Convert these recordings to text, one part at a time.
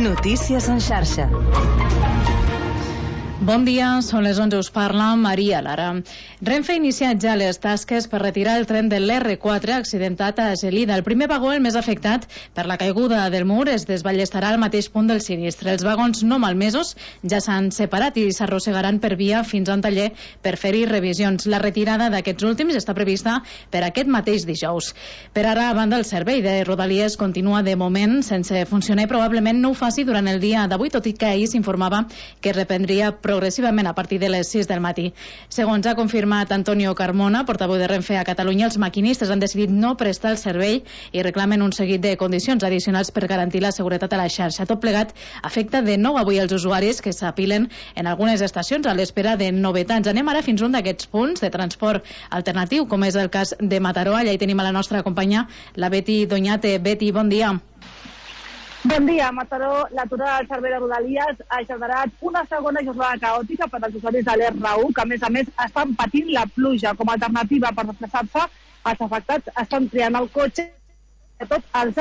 Notícies en xarxa. Bon dia, són les 11, us parla Maria Lara. Renfe ha iniciat ja les tasques per retirar el tren de l'R4 accidentat a Gelida. El primer vagó, el més afectat per la caiguda del mur, es desballestarà al mateix punt del sinistre. Els vagons no malmesos ja s'han separat i s'arrossegaran per via fins a un taller per fer-hi revisions. La retirada d'aquests últims està prevista per aquest mateix dijous. Per ara, a banda, el servei de Rodalies continua de moment sense funcionar i probablement no ho faci durant el dia d'avui, tot i que ahir s'informava que es reprendria progressivament a partir de les 6 del matí. Segons ha confirmat Antonio Carmona, portaveu de Renfe a Catalunya, els maquinistes han decidit no prestar el servei i reclamen un seguit de condicions addicionals per garantir la seguretat a la xarxa. Tot plegat afecta de nou avui els usuaris que s'apilen en algunes estacions a l'espera de novetats. Anem ara fins a un d'aquests punts de transport alternatiu, com és el cas de Mataró. Allà hi tenim a la nostra companya, la Betty Doñate. Betty, bon dia. Bon dia. A Mataró, l'aturada del servei de Rodalies ha generat una segona jornada caòtica per als usuaris de l'R1, que a més estan patint la pluja. Com a alternativa per desplaçar-se, els afectats estan triant el cotxe, tot els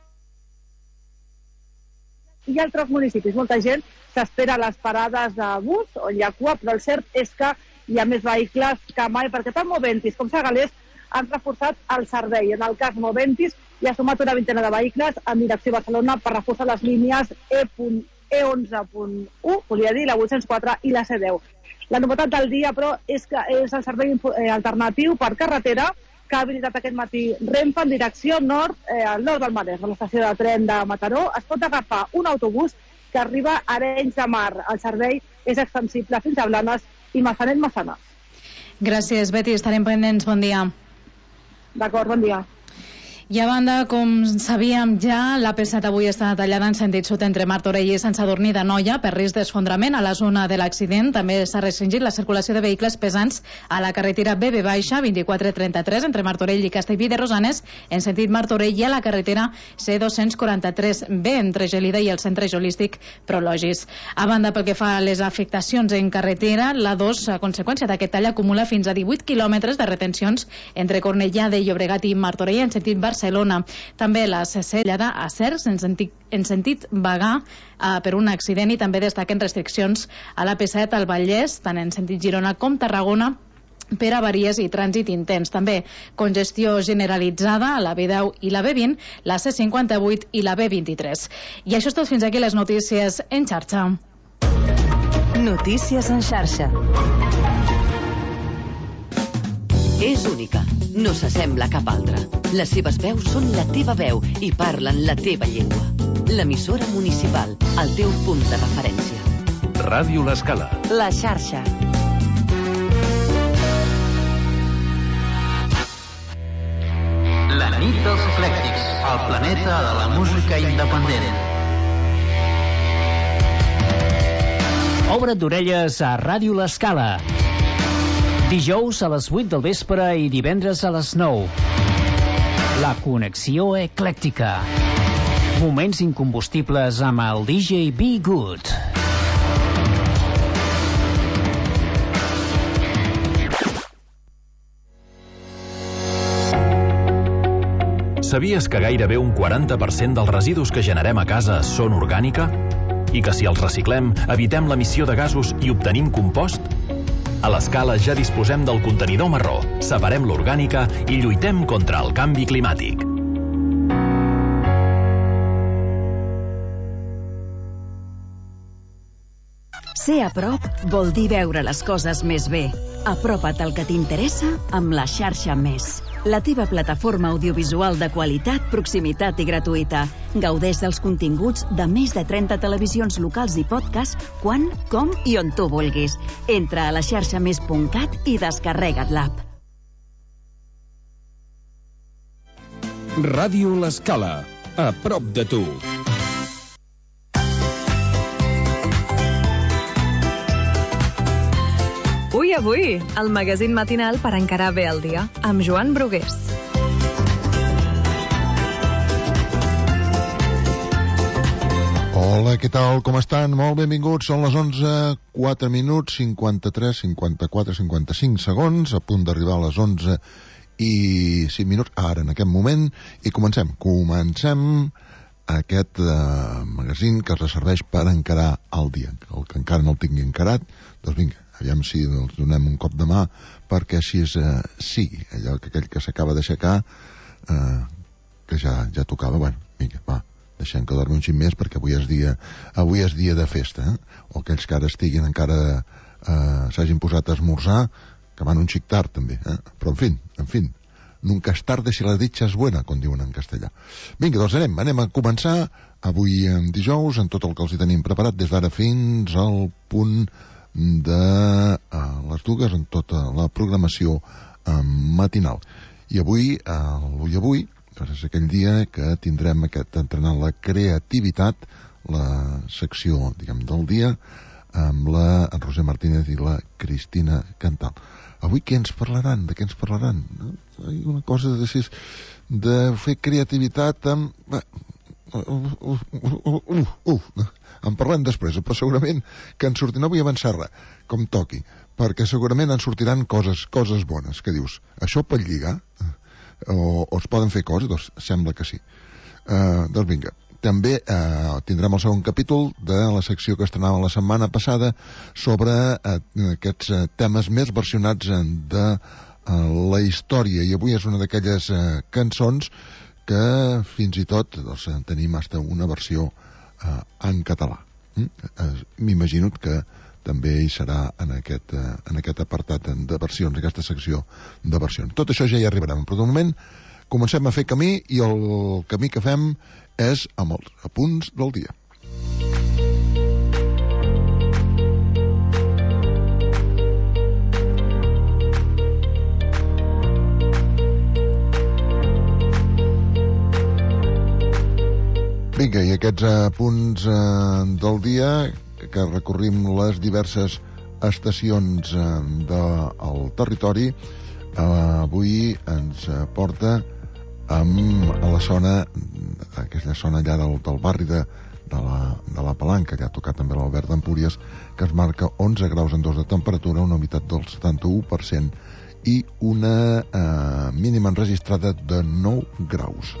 i altres municipis. Molta gent s'espera a les parades de bus on hi ha cua, però el cert és que hi ha més vehicles que mai, perquè tant Moventis com Sagalés han reforçat el servei. En el cas Moventis hi ha sumat una vintena de vehicles en direcció a Barcelona per reforçar les línies E11.1, volia dir, la 804 i la C10. La novetat del dia, però, és que és el servei alternatiu per carretera que ha habilitat aquest matí Renfe en direcció nord, al nord del Maresme, a l'estació de tren de Mataró. Es pot agafar un autobús que arriba a Arenys de Mar. El servei és extensible fins a Blanes i Massanet-Massanes. Gràcies, Betty. Estarem pendents. Bon dia. D'acord, bon dia. I a banda, com sabíem ja, l'AP7 avui està tallada en sentit sud entre Martorell i Sant Sadurní d'Anoia per risc d'esfondrament a la zona de l'accident. També s'ha restringit la circulació de vehicles pesants a la carretera BB-2433 entre Martorell i Castellví de Rosanes en sentit Martorell i a la carretera C243B entre Gelida i el centre geolístic Prologis. A banda, pel que fa a les afectacions en carretera, la 2, a conseqüència d'aquest tall, acumula fins a 18 quilòmetres de retencions entre Cornellà de Llobregat i Martorell en sentit Barcelona. També la C7 tallada a Cercs en sentit Bagà per un accident, i també destaquen restriccions a l'AP7 al Vallès, tant en sentit Girona com Tarragona, per avaries i trànsit intens. També congestió generalitzada a la B10 i la B20, la C58 i la B23. I això és tot. Fins aquí les notícies en xarxa. Notícies en xarxa. És única, no s'assembla a cap altra. Les seves veus són la teva veu i parlen la teva llengua. L'emissora municipal, el teu punt de referència. Ràdio L'Escala. La xarxa. La nit dels eclèctics, el planeta de la música independent. Obre't d'orelles a Ràdio L'Escala. Dijous a les 8 del vespre i divendres a les 9. La connexió eclèctica. Moments incombustibles amb el DJ Be Good. Sabies que gairebé un 40% dels residus que generem a casa són orgànica? I que si els reciclem, evitem l'emissió de gasos i obtenim compost? A l'Escala ja disposem del contenidor marró, separem l'orgànica i lluitem contra el canvi climàtic. Ser a prop vol dir veure les coses més bé. Apropa't al que t'interessa amb la xarxa Més. La teva plataforma audiovisual de qualitat, proximitat i gratuïta. Gaudeix dels continguts de més de 30 televisions locals i podcast quan, com i on tu vulguis. Entra a laxarxamés.cat i descarrega't l'app. Ràdio L'Escala, a prop de tu. Avui, el magazín matinal per encarar bé el dia, amb Joan Brugués. Hola, què tal? Com estan? Molt benvinguts. Són les 11, 4 minuts, 53, 54, 55 segons, a punt d'arribar a les 11 i 5 minuts, ara, en aquest moment, i comencem aquest magazín que es serveix per encarar el dia. El que encara no el tingui encarat, doncs vinga, aviam si els donem un cop de mà perquè així sigui. Allò que aquell que s'acaba d'aixecar, que ja tocava, bueno, vinga, va, deixem que dormi un xic més perquè avui és dia de festa, o aquells que ara estiguin encara s'hagin posat a esmorzar, que van un xic tard també, però en fin, nunca es tarde si la dicha es buena, com diuen en castellà. Vinga, doncs anem a començar avui dijous amb tot el que els hi tenim preparat des d'ara fins al punt de les 2 en tota la programació matinal. I avui, l'Ull doncs és aquell dia que tindrem entrenant la creativitat, la secció, diguem, del dia, amb la Roser Martínez i la Cristina Cantal. Avui què ens parlaran? De què ens parlaran? Una cosa de fer creativitat amb... En parlem després, però segurament que en sortirà, no vull avançar res, com toqui, perquè segurament en sortiran coses bones, que dius, això pot lligar? O es poden fer coses? Doncs sembla que sí. Doncs vinga. També tindrem el segon capítol de la secció que estrenava la setmana passada sobre aquests temes més versionats de la història. I avui és una d'aquelles cançons que fins i tot doncs, tenim hasta una versió en català. M'imagino que també hi serà en aquest apartat de versions, aquesta secció de versions. Tot això ja hi arribarem, però de moment comencem a fer camí i el camí que fem és amb els apunts del dia. Vinga, i aquests apunts del dia que recorrim les diverses estacions del territori, avui ens porta a la zona, aquella zona allà del barri de la Palanca, que ha tocat també l'Albert d'Empúries, que es marca 11 graus en 2 de temperatura, una humitat del 71% i una mínima enregistrada de 9 graus.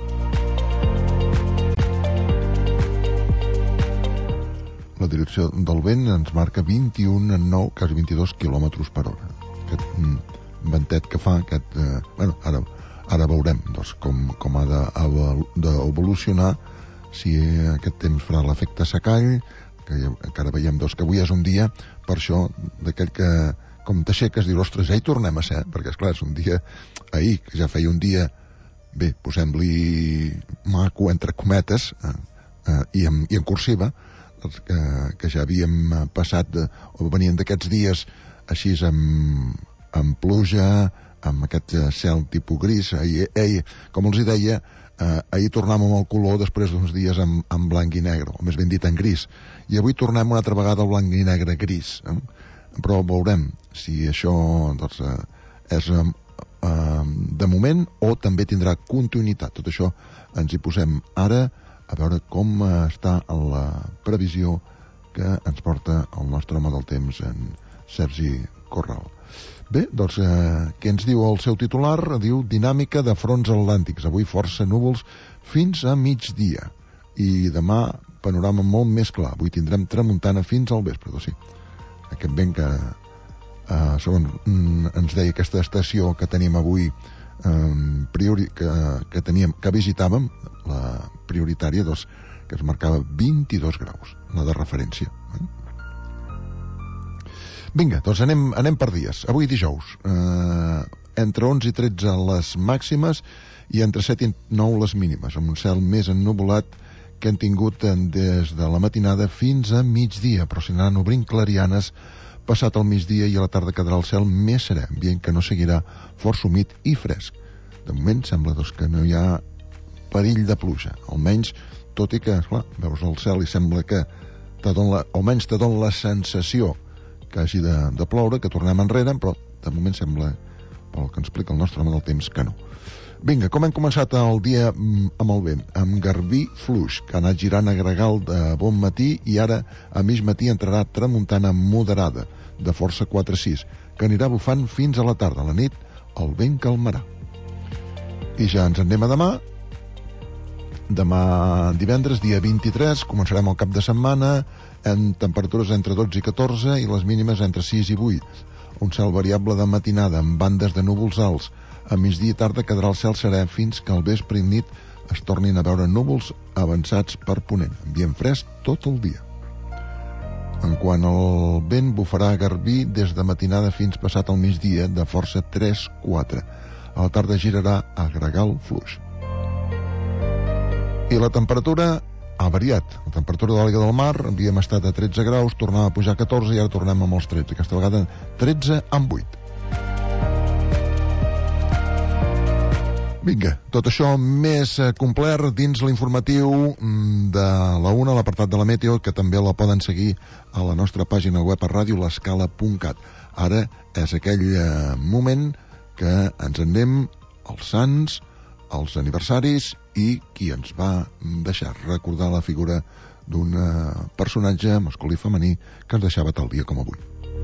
La direcció del vent ens marca 21 en 9, quasi 22 km per hora. Aquest ventet que fa, bueno, ara veurem doncs, com ha d'evolucionar, si aquest temps farà l'efecte secall, que encara veiem doncs, que avui és un dia, per això, d'aquell que com t'aixeques, dius, ostres, ja hi tornem a ser, perquè esclar, és un dia ahir, que ja feia un dia, bé, posem-li maco entre cometes, i en cursiva, que ja havíem passat, o venien d'aquests dies així amb pluja, amb aquest cel tipus gris. Com els deia, ahir tornàvem amb el color després d'uns dies en blanc i negre, o més ben dit en gris, i avui tornem una altra vegada al blanc i negre gris, però veurem si això doncs, és de moment o també tindrà continuïtat. Tot això ens hi posem ara a veure com està la previsió que ens porta el nostre home del temps, en Sergi Corral. Bé, doncs, què ens diu el seu titular? Diu dinàmica de fronts atlàntics. Avui força núvols fins a migdia. I demà panorama molt més clar. Avui tindrem tramuntana fins al vespre. Doncs sí, aquest vent que, segons ens deia aquesta estació que tenim avui, que visitàvem, la prioritària, doncs, que es marcava 22 graus, la de referència. Vinga, doncs anem per dies. Avui dijous, entre 11 i 13 les màximes i entre 7 i 9 les mínimes, amb un cel més ennuvolat que hem tingut des de la matinada fins a migdia, però s'hi anaran obrint clarianes passat el migdia i a la tarda quedarà el cel més serè, ambient que no seguirà força humit i fresc. De moment sembla doncs, que no hi ha perill de pluja, almenys, tot i que, esclar, veus el cel i sembla que almenys te dona la sensació que hagi de ploure, que tornem enrere, però de moment sembla, pel que ens explica el nostre home del temps, que no. Vinga, com hem començat el dia amb el vent? Amb garbí fluix, que ha anat girant a gregal de bon matí i ara a mig matí entrarà tramuntana moderada, de força 4-6, que anirà bufant fins a la tarda. A la nit el vent calmarà. I ja ens en anem a demà. Demà divendres, dia 23, començarem el cap de setmana en temperatures entre 12 i 14 i les mínimes entre 6 i 8. Un cel variable de matinada amb bandes de núvols alts. A migdia i tarda quedarà el cel serè fins que al vespre i nit es tornin a veure núvols avançats per ponent. Ambient fresc tot el dia. En quant al vent, bufarà a garbí des de matinada fins passat el migdia de força 3-4. A la tarda girarà a gregal fluix. I la temperatura ha variat. La temperatura de l'aigua del mar havíem estat a 13 graus, tornava a pujar a 14 i ara tornem amb els 13. Aquesta vegada 13 amb 8. Vinga, tot això més complet dins l'informatiu de la 1, l'apartat de la Meteo, que també la poden seguir a la nostra pàgina web a radiolescala.cat. Ara és aquell moment que ens en anem als sants, als aniversaris i qui ens va deixar recordar la figura d'un personatge masculí i femení que ens deixava tal dia com avui.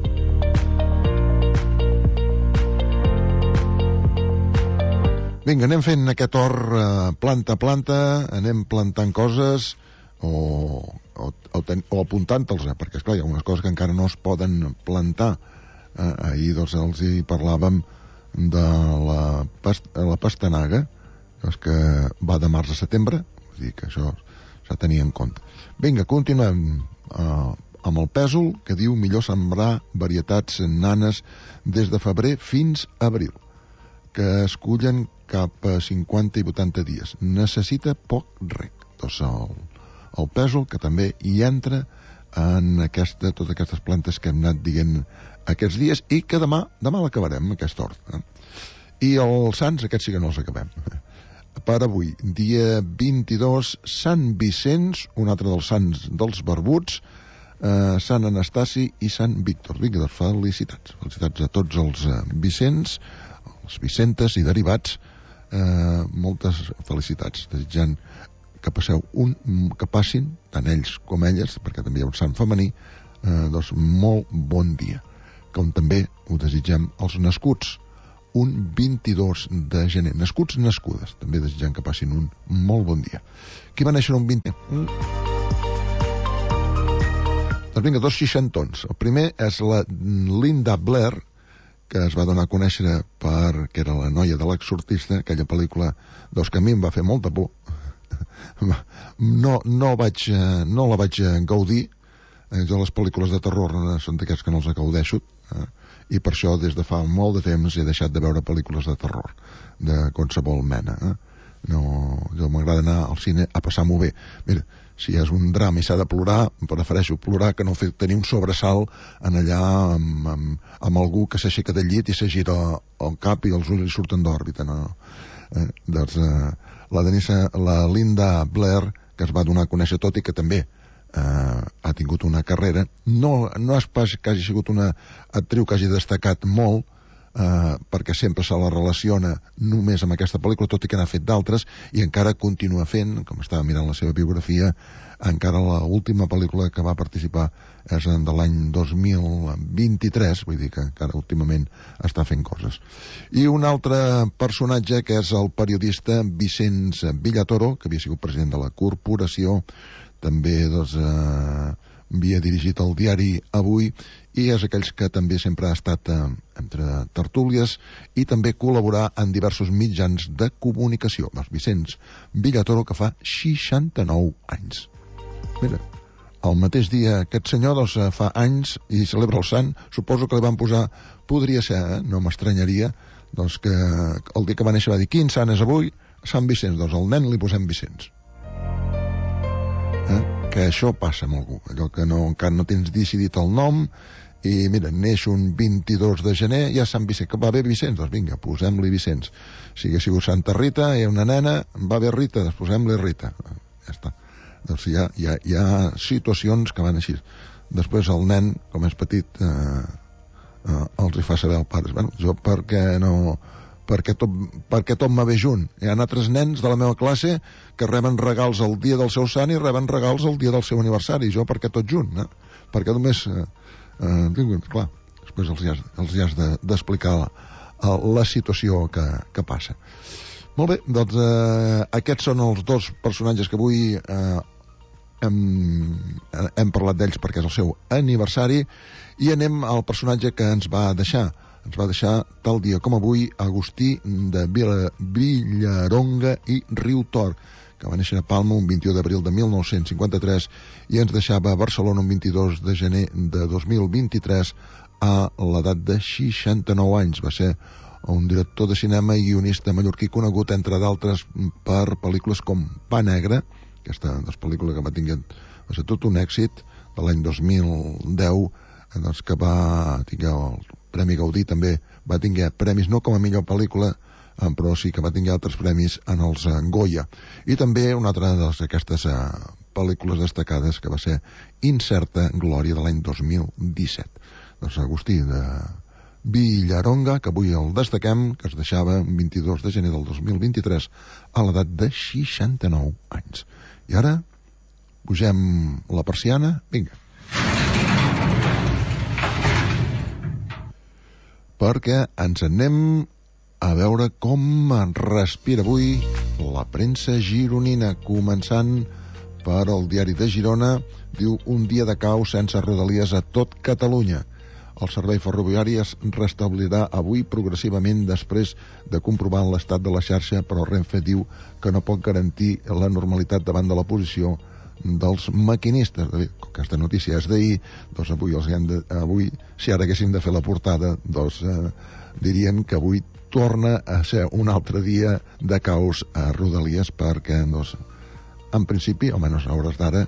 Vinga, anem fent aquest hort planta a planta, anem plantant coses o apuntant-los, perquè esclar, hi ha unes coses que encara no es poden plantar. Ahir doncs els hi parlàvem de la pastanaga, que va de març a setembre, vull dir que això s'ha de tenir en compte. Vinga, continuem amb el pèsol, que diu millor sembrar varietats nanes des de febrer fins a abril, que es cullen cap a 50 i 80 dies. Necessita poc reg. Doncs el pèsol, que també hi entra en totes aquestes plantes que hem anat dient aquests dies i que demà l'acabarem, aquest hort. I els sants, aquests sí que no els acabem. Per avui, dia 22, Sant Vicenç, un altre dels sants dels barbuts, Sant Anastasi i Sant Víctor. Vinga, doncs felicitats. Felicitats a tots els Vicenç, els Vicentes i derivats. Moltes felicitats. Desitjant que passin, tant ells com elles, perquè també hi ha un sant femení, doncs molt bon dia. Com també ho desitgem als nascuts, un 22 de gener. Nascudes, també desitjant que passin un molt bon dia. Qui va néixer un 20? Doncs vinga, dos seixantons. El primer és la Linda Blair, que es va donar a conèixer perquè era la noia de l'exorcista, aquella pel·lícula doncs, que a mi em va fer molta por. No la vaig gaudir. Jo les pel·lícules de terror són d'aquests que no els gaudeixo, i per això des de fa molt de temps he deixat de veure pel·lícules de terror de qualsevol mena. Jo m'agrada anar al cine a passar-m'ho bé. Mira, si és un drama i s'ha de plorar, prefereixo plorar que no tenir un sobresalt en allà amb algú que s'aixeca del llit i se gira el cap i els ulls li surten d'òrbita. Doncs la Linda Blair, que es va donar a conèixer, tot i que també ha tingut una carrera, no és pas que hagi sigut una actriu que hagi destacat molt, perquè sempre se la relaciona només amb aquesta pel·lícula, tot i que n'ha fet d'altres, i encara continua fent, com estava mirant la seva biografia, encara l'última pel·lícula que va participar és de l'any 2023, vull dir que encara últimament està fent coses. I un altre personatge, que és el periodista Vicenç Villatoro, que havia sigut president de la corporació, també havia dirigit el diari Avui, i és aquells que també sempre ha estat entre tertúlies i també col·laborar en diversos mitjans de comunicació. Vicenç Villatoro, que fa 69 anys. Mira, el mateix dia aquest senyor fa anys i celebra el sant, suposo que li van posar, podria ser, no m'estranyaria, que el dia que va néixer va dir: quin sant és avui? Sant Vicenç. Doncs al nen li posem Vicenç. Que això passa amb algú, allò que encara no tens decidit el nom i mira, neix un 22 de gener, ja Sant Vicenç, que va bé Vicenç, doncs vinga, posem-li Vicenç. Si hagués sigut Santa Rita, hi ha una nena, va bé Rita, doncs posem-li Rita. Ja està. Doncs hi ha situacions que van així. Després el nen, com és petit, els hi fa saber al pare. Bueno, jo perquè tot me ve junt. Hi ha altres nens de la meva classe que reben regals el dia del seu sant i reben regals el dia del seu aniversari. Jo perquè tot junt, perquè només clar, després els hi has d'explicar la situació que passa. Molt bé, doncs aquests són els dos personatges que avui hem parlat d'ells perquè és el seu aniversari, i anem al personatge que ens va deixar tal dia com avui Agustí de Villaronga i Riutor, que va néixer a Palma un 21 d'abril de 1953 i ens deixava a Barcelona un 22 de gener de 2023 a l'edat de 69 anys. Va ser un director de cinema i guionista mallorquí conegut, entre d'altres, per pel·lícules com Pa Negre, aquesta pel·lícula que va ser tot un èxit, de l'any 2010, doncs, que va tinguer el Premi Gaudí, també va tinguer premis no com a millor pel·lícula, però sí que va tinguer altres premis en els Goya. I també una altra d'aquestes pel·lícules destacades que va ser Incerta Glòria, de l'any 2017. Doncs Agustí de Villaronga, que avui el destaquem, que es deixava un 22 de gener del 2023 a l'edat de 69 anys. I ara pugem la persiana, vinga. Perquè ens anem a veure com respira avui la premsa gironina, començant per el diari de Girona. Diu: un dia de caos sense rodalies a tot Catalunya. El servei ferroviari es restablirà avui progressivament després de comprovar l'estat de la xarxa, però Renfe diu que no pot garantir la normalitat davant de la posició dels maquinistes. Aquesta notícia és d'ahir, doncs avui, si ara haguéssim de fer la portada, doncs dirien que avui torna a ser un altre dia de caos a Rodalies, perquè doncs, en principi, almenys a hores d'ara,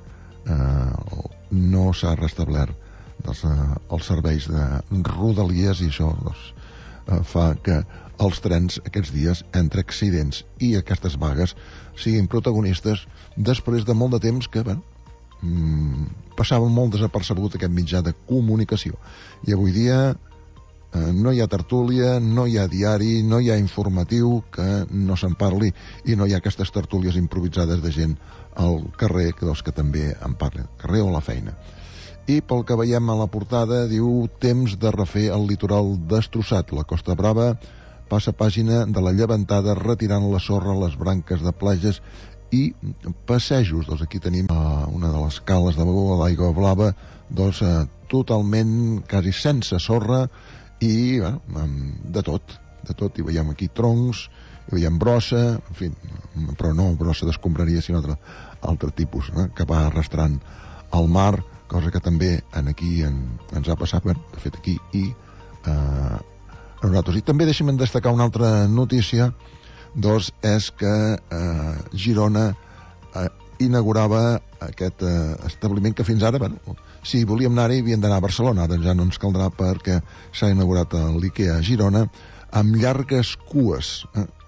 no s'ha restablert els serveis de Rodalies, i això fa que els trens aquests dies, entre accidents i aquestes vagues, siguin protagonistes després de molt de temps que passava molt desapercebut aquest mitjà de comunicació. I avui dia no hi ha tertúlia, no hi ha diari, no hi ha informatiu que no se'n parli, i no hi ha aquestes tertúlies improvisades de gent al carrer que també en parlen, al carrer o a la feina. I pel que veiem a la portada, diu: temps de refer el litoral destrossat. La Costa Brava passa pàgina de la llevantada, retirant la sorra a les branques de platges i passejos. Doncs aquí tenim una de les cales de Begur, a l'Aigua Blava, doncs totalment, quasi sense sorra, i de tot. Hi veiem aquí troncs, hi veiem brossa, en fi, però no brossa d'escombraria, sinó altre tipus, que va arrastrant al mar, cosa que també aquí ens ha passat, de fet aquí i a nosaltres. I també deixem destacar una altra notícia, doncs és que Girona inaugurava aquest establiment que fins ara, si volíem anar-hi havíem d'anar a Barcelona, ara ja no ens caldrà perquè s'ha inaugurat l'IKEA a Girona, amb llargues cues,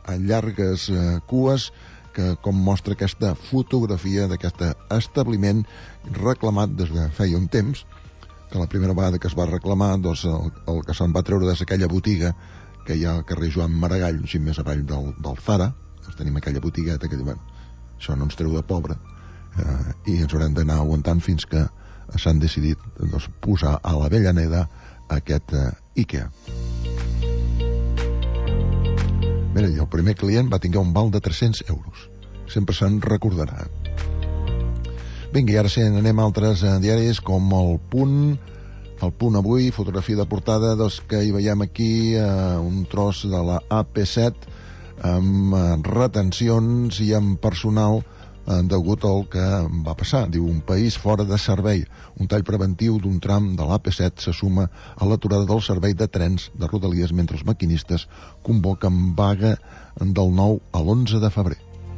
que com mostra aquesta fotografia d'aquest establiment reclamat des de feia un temps, que la primera vegada que es va reclamar, doncs el que se'n va treure des d'aquella botiga que hi ha al carrer Joan Maragall, així més avall del Zara, doncs tenim aquella botigueta que diu, això no ens treu de pobre, i ens haurem d'anar aguantant fins que s'han decidit posar a l'Avellaneda aquest IKEA. Mira, el primer client va tenir un val de 300 euros. Sempre se'n recordarà. Vinga, i ara sí, anem a altres diaris, com el Punt avui, fotografia de portada, doncs que hi veiem aquí un tros de la AP7 amb retencions i amb personal degut al que va passar. Diu: un país fora de servei. Un tall preventiu d'un tram de l'AP7 se suma a l'aturada del servei de trens de Rodalies mentre els maquinistes convoquen vaga del 9 a l'11 de febrer.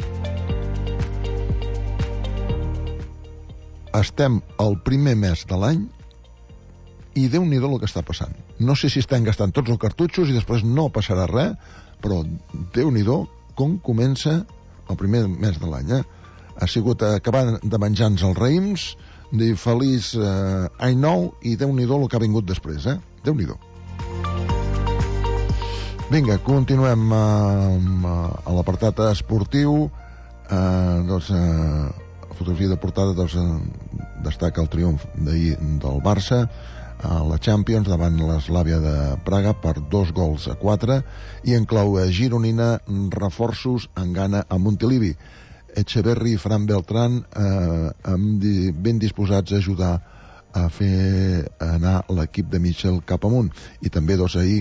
Estem al primer mes de l'any i Déu-n'hi-do el que està passant. No sé si estan gastant tots els cartutxos i després no passarà res, però Déu-n'hi-do com comença el primer mes de l'any, Ha sigut acabar de menjar-nos els raïms, dir feliç any nou, i Déu-n'hi-do el que ha vingut després, Déu-n'hi-do. Vinga, continuem a l'apartat esportiu. Fotografia de portada, destaca el triomf d'ahir del Barça, a la Champions davant l'Slavia de Praga per 2-4 i en clau gironina reforços en gana a Montilivi. Echeverri i Fran Beltrán ben disposats a ajudar a fer anar l'equip de Mitchell cap amunt. I també ahir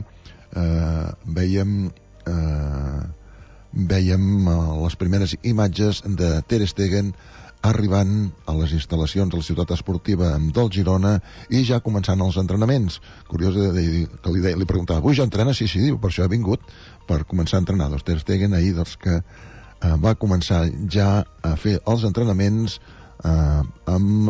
veiem les primeres imatges de Ter Stegen arribant a les instal·lacions de la ciutat esportiva del Girona i ja començant els entrenaments. Curiós que li preguntava, avui ja entrena? Sí, diu, per això ha vingut, per començar a entrenar. Ter Stegen ahir que va començar ja a fer els entrenaments amb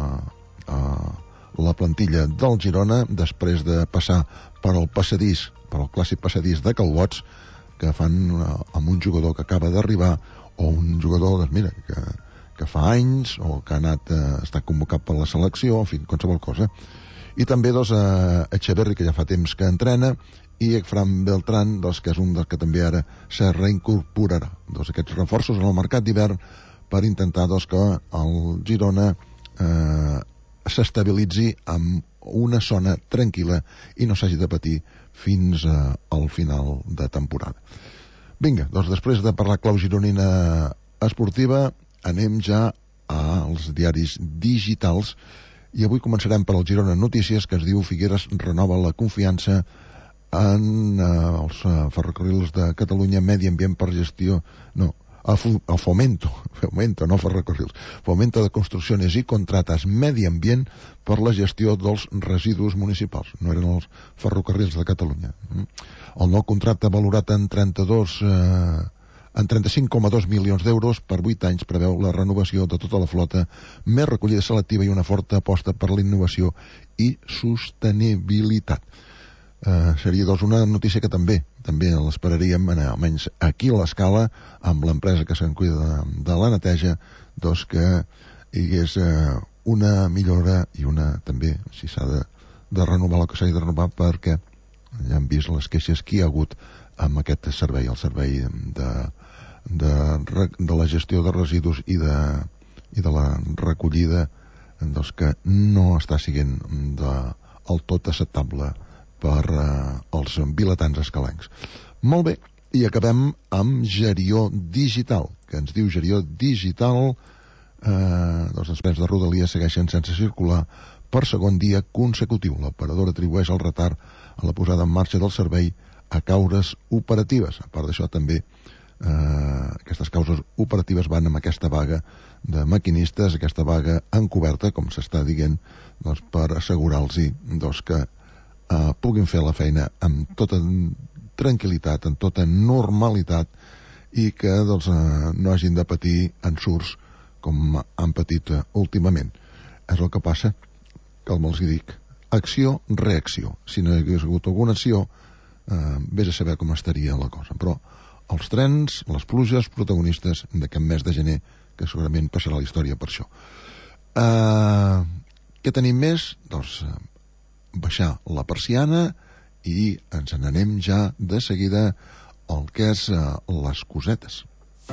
la plantilla del Girona després de passar per el passadís, per el clàssic passadís de Calbots, que fan amb un jugador que acaba d'arribar o un jugador que fa anys o que ha estat convocat per la selecció, en fi, qualsevol cosa. I també Echeverri, que ja fa temps que entrena, i Fran Beltrán, que és un dels que també ara se reincorporarà. Aquests reforços en el mercat d'hivern per intentar que el Girona s'estabilitzi amb una zona tranquil·la i no s'hagi de patir fins al final de temporada. Vinga, després de parlar clau gironina esportiva, anem ja als diaris digitals i avui començarem per al Girona Notícies, que es diu Figueres renova la confiança en els ferrocarrils de Catalunya, medi ambient per gestió... No, a Fomento, no ferrocarrils, Fomento de Construcciones i Contratas Medi Ambient per la gestió dels residus municipals. No eren els ferrocarrils de Catalunya. El nou contracte valorat en 35,2 milions d'euros per 8 anys preveu la renovació de tota la flota, més recollida selectiva i una forta aposta per la innovació i sostenibilitat. Seria una notícia que també l'esperaríem, almenys aquí a l'Escala, amb l'empresa que se'n cuida de la neteja, que hi hagués una millora i una també, si s'ha de renovar el que s'ha de renovar, perquè ja hem vist les queixes que hi ha hagut amb aquest servei, el servei de la gestió de residus i de la recollida, que no està sent del tot acceptable per als vilatans escalencs. Molt bé, i acabem amb Gerió Digital, que ens diu Gerió Digital, els trens de Rodalies segueixen sense circular per segon dia consecutiu. L'operador atribueix el retard a la posada en marxa del servei a causes operatives. A part d'això, també aquestes causes operatives van amb aquesta vaga de maquinistes, aquesta vaga encoberta, com s'està dient, per assegurar-los que puguin fer la feina amb tota tranquil·litat, amb tota normalitat i que no hagin de patir ensurts com han patit últimament. És el que passa, que els dic, acció-reacció. Si no hi hagués hagut alguna acció, vés a saber com estaria la cosa. Però els trens, les pluges, protagonistes d'aquest mes de gener, que segurament passarà la història per això. Què tenim més? Baixar la persiana i ens n'anem ja de seguida al que és les cosetes.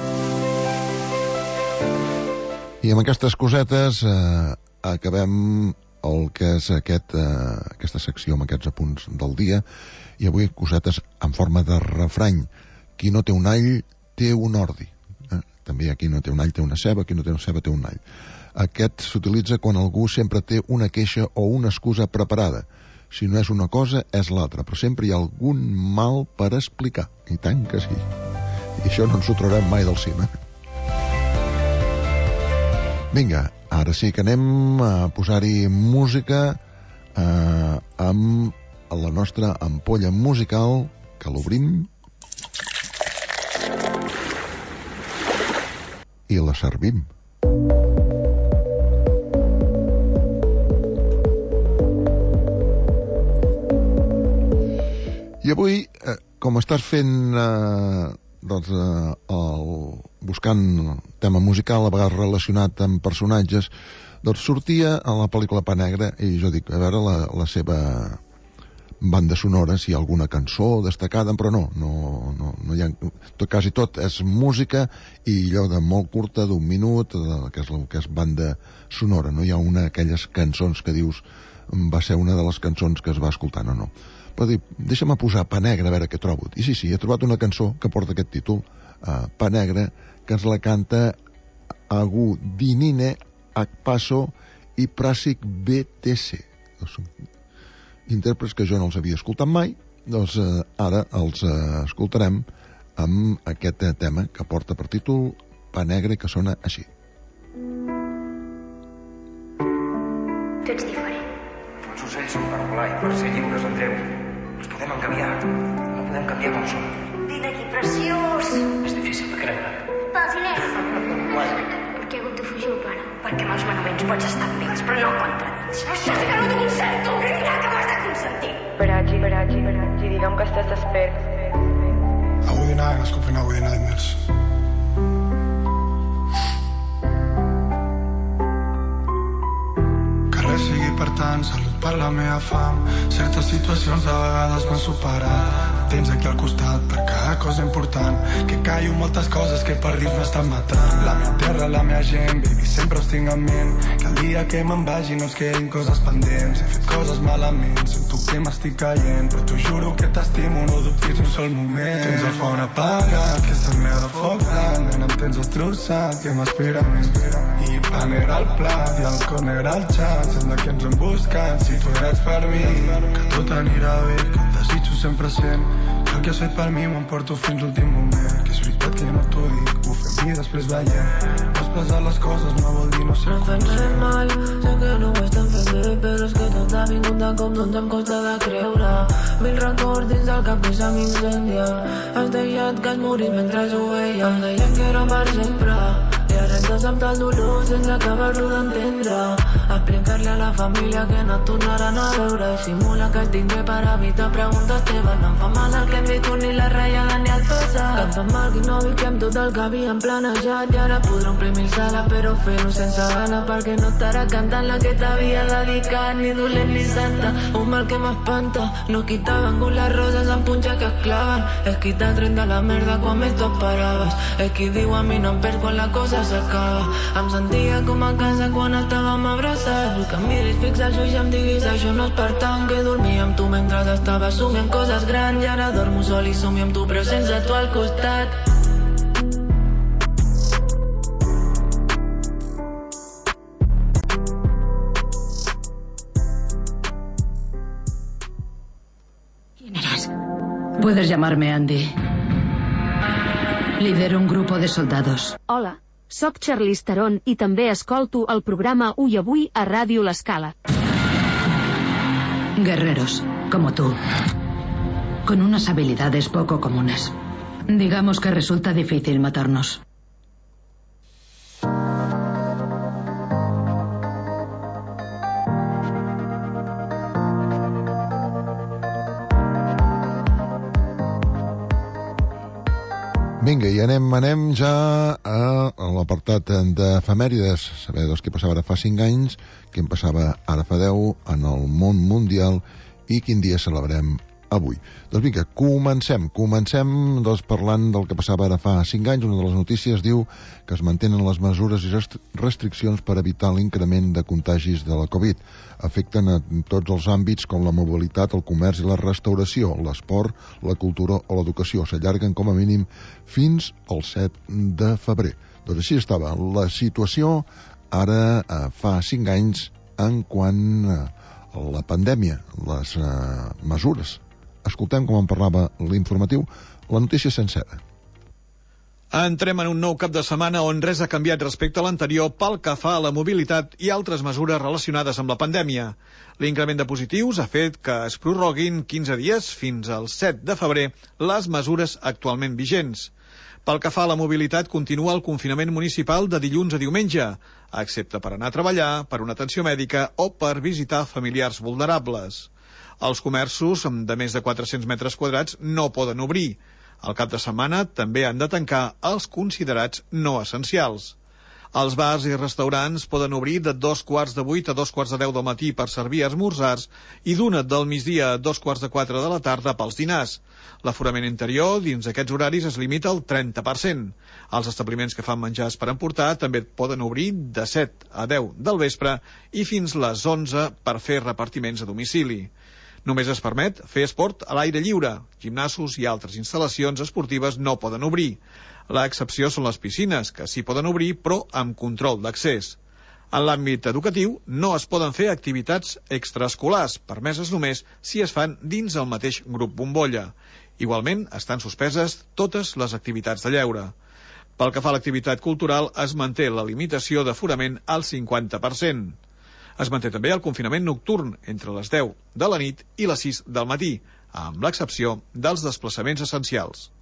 I amb aquestes cosetes acabem el que és aquesta secció amb aquests apunts del dia, i avui cosetes en forma de refrany. Qui no té un all té un ordi. També aquí no té un all té una ceba, qui no té una ceba té un all. Aquest s'utilitza quan algú sempre té una queixa o una excusa preparada. Si no és una cosa, és l'altra, però sempre hi ha algun mal per explicar. I tant que sí. I això no ens ho traurem mai del cim. Vinga, ara sí que anem a posar-hi música amb la nostra ampolla musical, que l'obrim i la servim. I avui, com estàs fent buscant tema musical, a vegades relacionat amb personatges, sortia a la pel·lícula Pa Negre, i jo dic, a veure la seva banda sonora, si hi ha alguna cançó destacada, però no hi ha... Quasi tot és música i allò de molt curta, d'1 minut, que és banda sonora. No hi ha una d'aquelles cançons que dius va ser una de les cançons que es va escoltar, no. Però dic, deixa'm posar Pa Negre a veure què trobo. I sí, he trobat una cançó que porta aquest títol, Pa Negre, que ens la canta Agudinine Akpaso i Prasik BTC. Intèrprets que jo no els havia escoltat mai, doncs ara els escoltarem amb aquest tema que porta per títol Pa Negre, que sona així. Tu ets diferent. Els ocells són per volar i per ser lliures, Andreu. Els podem engabiar, no podem canviar com som. Vine aquí, preciós. És difícil de creure. Pels diners. Per què he hagut de fugir, pare? Perquè amb els manaments pots estar amb ells, però no contra ells. Això sí que no t'ho consento! Mira que m'has de consentir! Peragi, digue'm que estàs despert. Avui dinar, escoltant avui dinar més. Que res sigui per tant, salut per la meva fam. Certes situacions de vegades m'han superat. Tens aquí al costat per cada cosa important. Que callo moltes coses que per dins m'estan matant. La meva terra, la meva gent, baby, sempre els tinc en ment. Que el dia que me'n vagi no es quedin coses pendents. He fet coses malament, sento que m'estic caient, però t'ho juro que t'estimo, no dubtis un sol moment. Tens el phone apagat, que se'm mea de foc tant. Nen, em tens destrossat, que m'espera més. I pa negre al plat, i el cor negre al xat. Sembla que ens hem buscat, si tu eres per mi, que tot anirà bé, que em desitjo sempre sent. Que el que has fet per mi m'emporto fins l'últim moment. Que és veritat que no t'ho dic, ho fem i després veiem. No expressar les coses no vol dir no ser conscient. No fem mal, sé que no ho estem fent bé, però és que tot ha vingut de com doncs em costa de creure. Mil records dins del cap que se m'incendia. Has deixat que es morís mentre ho veia. Em deien que era per sempre i ara estàs amb tal dolor sense acabar-lo d'entendre. Explicar-li a la família que no et tornaran a veure i simula que estic bé per evitar preguntes teves. No em fa mal el que hem viscut ni la ratllada ni el passat. Que em fa mal que no visquem tot el que havíem planejat i ara podrà omplir 1000 sales però fer-ho sense gana perquè no estarà cantant la que t'havia dedicat, ni dolent ni santa. Un mal que m'espanta, no quitaven con les roses amb punxa que es claven. És qui t'ha tret de la merda quan més t'ho esperaves. És qui diu a mi no em perds quan la cosa s'acaba. Em sentia com a casa quan estàvem abraçats. Vull que em miris fixa els ulls i em diguis això no és per tant. Que dormia amb tu mentre estava somiant coses grans i ara dormo sol i somio amb tu però sense tu al costat. ¿Quién eres? Puedes llamarme Andy. Lidero un grupo de soldados. Hola, soc Charlize Theron i també escolto el programa Ui Avui a Ràdio L'Escala. Guerreros, como tú, con unas habilidades poco comunes. Digamos que resulta difícil matarnos. Vinga, i anem ja a l'apartat d'efemèrides. Saber què passava ara fa 5 anys, què en passava ara fa 10 en el món mundial i quin dia celebrem avui. Doncs vinga, comencem doncs, parlant del que passava ara fa 5 anys. Una de les notícies diu que es mantenen les mesures i restriccions per evitar l'increment de contagis de la Covid. Afecten a tots els àmbits com la mobilitat, el comerç i la restauració, l'esport, la cultura o l'educació. S'allarguen com a mínim fins al 7 de febrer. Doncs així estava la situació ara fa 5 anys en quant a la pandèmia, les mesures. Escoltem com en parlava l'informatiu, la notícia sencera. Entrem en un nou cap de setmana on res ha canviat respecte a l'anterior pel que fa a la mobilitat i altres mesures relacionades amb la pandèmia. L'increment de positius ha fet que es prorroguin 15 dies fins al 7 de febrer les mesures actualment vigents. Pel que fa a la mobilitat, continua el confinament municipal de dilluns a diumenge, excepte per anar a treballar, per una atenció mèdica o per visitar familiars vulnerables. Els comerços de més de 400 metres quadrats no poden obrir. Al cap de setmana també han de tancar els considerats no essencials. Els bars i restaurants poden obrir de 7:45 a 10:45 del matí per servir esmorzars i d'1 del migdia a 3:45 de la tarda pels dinars. L'aforament interior dins aquests horaris es limita al 30%. Els establiments que fan menjars per emportar també poden obrir de 7 a 10 del vespre i fins les 11 per fer repartiments a domicili. Només es permet fer esport a l'aire lliure. Gimnasos i altres instal·lacions esportives no poden obrir. L'excepció són les piscines, que sí poden obrir, però amb control d'accés. En l'àmbit educatiu no es poden fer activitats extraescolars, permeses només si es fan dins el mateix grup bombolla. Igualment, estan suspeses totes les activitats de lleure. Pel que fa a l'activitat cultural, es manté la limitació d'aforament al 50%. Es manté també el confinament nocturn entre les 10 de la nit i les 6 del matí, amb l'excepció dels desplaçaments essencials.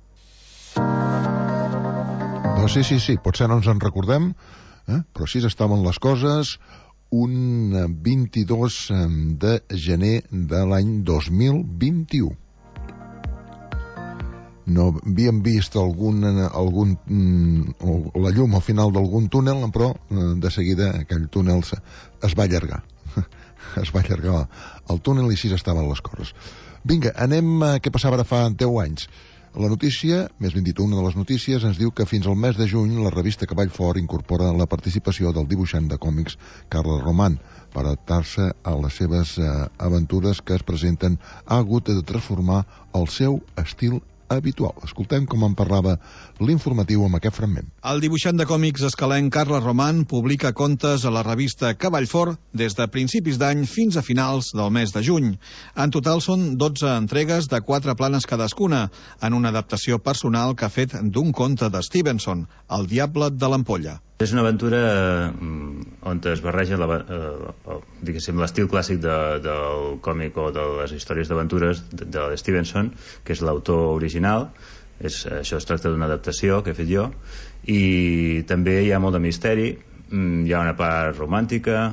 Doncs sí, potser no ens en recordem, però així estaven les coses un 22 de gener de l'any 2021. No havíem vist la llum al final d'algun túnel, però de seguida aquell túnel es va allargar. Es va allargar el túnel i així estaven les coses. Vinga, anem a què passava ara fa 10 anys. La notícia, més ben dit, una de les notícies, ens diu que fins al mes de juny la revista Cavall Fort incorpora la participació del dibuixant de còmics Carles Roman. Per adaptar-se a les seves aventures que es presenten, ha hagut de transformar el seu estil habitual. Escoltem com en parlava l'informatiu amb aquest fragment. El dibuixant de còmics escalenc Carles Roman publica contes a la revista Cavall Fort des de principis d'any fins a finals del mes de juny. En total són 12 entregues de 4 planes cadascuna, en una adaptació personal que ha fet d'un conte de Stevenson, El diable de l'ampolla. És una aventura on es barreja l'estil clàssic del còmic o de les històries d'aventures de Stevenson, que és l'autor original. Això es tracta d'una adaptació que he fet jo, i també hi ha molt de misteri, hi ha una part romàntica,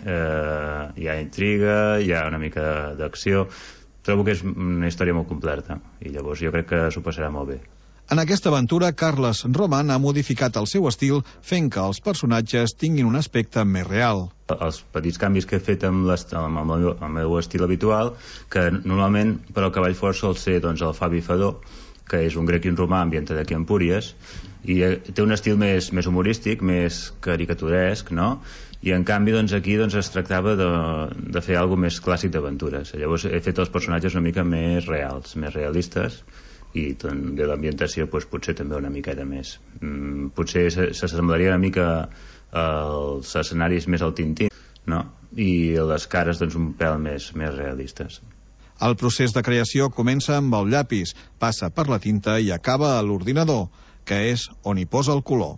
hi ha intriga, hi ha una mica d'acció. Trobo que és una història molt completa i llavors jo crec que s'ho passarà molt bé. En aquesta aventura, Carles Roman ha modificat el seu estil fent que els personatges tinguin un aspecte més real. Els petits canvis que he fet amb el meu estil habitual, que normalment per al Cavall Fort sol ser el Fabi Fadó, que és un grec i un romà ambientat aquí a Empúries, i té un estil més humorístic, més caricaturesc, no? I en canvi aquí es tractava de fer alguna més clàssic d'aventures. Llavors he fet els personatges una mica més reals, més realistes, i de l'ambientació potser també una miqueta més. Potser s'assemblaria una mica als escenaris més al Tintín, no? I les cares un pèl més realistes. El procés de creació comença amb el llapis, passa per la tinta i acaba a l'ordinador, que és on hi posa el color.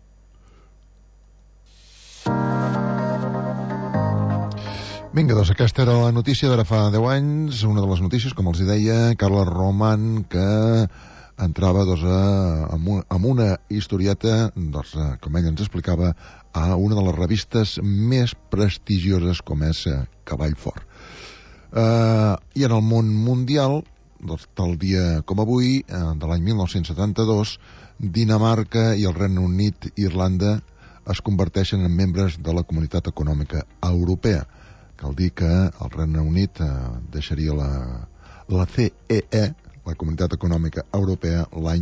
Vinga, doncs aquesta era la notícia d'ara fa 10 anys, una de les notícies, com els deia, Carles Roman, que entrava amb una historieta, com ell ens explicava, a una de les revistes més prestigioses com és Cavall Fort. I en el món mundial, tal dia com avui, de l'any 1972, Dinamarca i el Regne Unit i Irlanda es converteixen en membres de la Comunitat Econòmica Europea. Cal dir que el Regne Unit deixaria la CEE, la Comunitat Econòmica Europea, l'any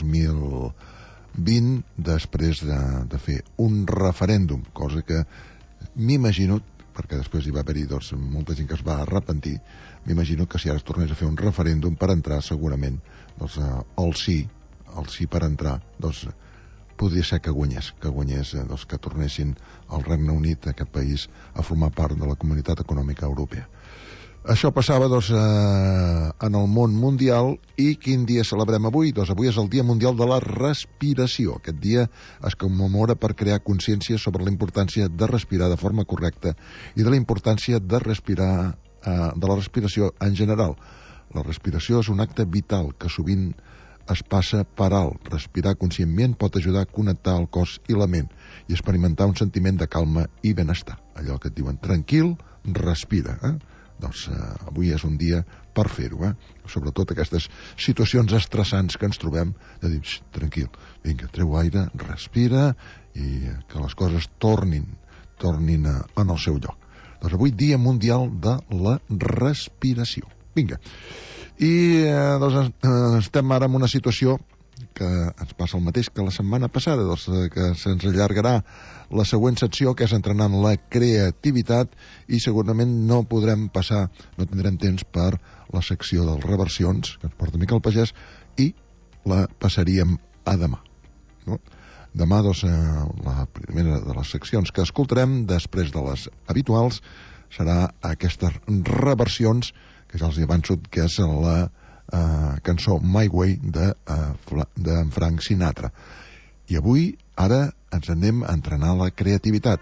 2020, després de fer un referèndum, cosa que m'imagino, perquè després hi va haver-hi molta gent que es va arrepentir, m'imagino que si ara es tornés a fer un referèndum per entrar, segurament el sí per entrar, podria ser que guanyés, que tornessin al Regne Unit, aquest país, a formar part de la Comunitat Econòmica Europea. Això passava en el món mundial. I quin dia celebrem avui? Avui és el Dia Mundial de la Respiració. Aquest dia es commemora per crear consciència sobre la importància de respirar de forma correcta i de la importància de respirar, de la respiració en general. La respiració és un acte vital que sovint es passa per alt. Respirar conscientment pot ajudar a connectar el cos i la ment i experimentar un sentiment de calma i benestar. Allò que et diuen, tranquil, respira. doncs avui és un dia per fer-ho, sobretot aquestes situacions estressants que ens trobem, de dir, tranquil, vinga, treu aire, respira i que les coses tornin en el seu lloc. Doncs avui Dia Mundial de la Respiració. Vinga. I doncs estem ara en una situació que ens passa el mateix que la setmana passada, doncs, que se'ns allargarà la següent secció, que és entrenant la creativitat, i segurament no tindrem temps per la secció dels reversions, que ens porta Miquel Pagès, i la passaríem a demà. No? Demà, doncs, la primera de les seccions que escoltarem, després de les habituals, serà aquestes reversions, que ja els he avançat, que és la cançó My Way d'en Frank Sinatra. I avui, ara, ens anem a entrenar la creativitat.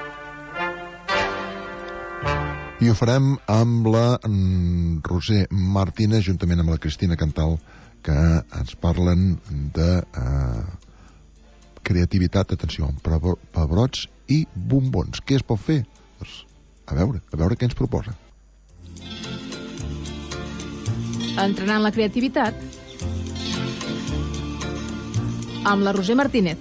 I ho farem amb la Roser Martínez, juntament amb la Cristina Cantal, que ens parlen de creativitat, atenció, amb pebrots i bombons. Què es pot fer? Doncs, a veure què ens proposa. Entrenant la creativitat amb la Roser Martínez.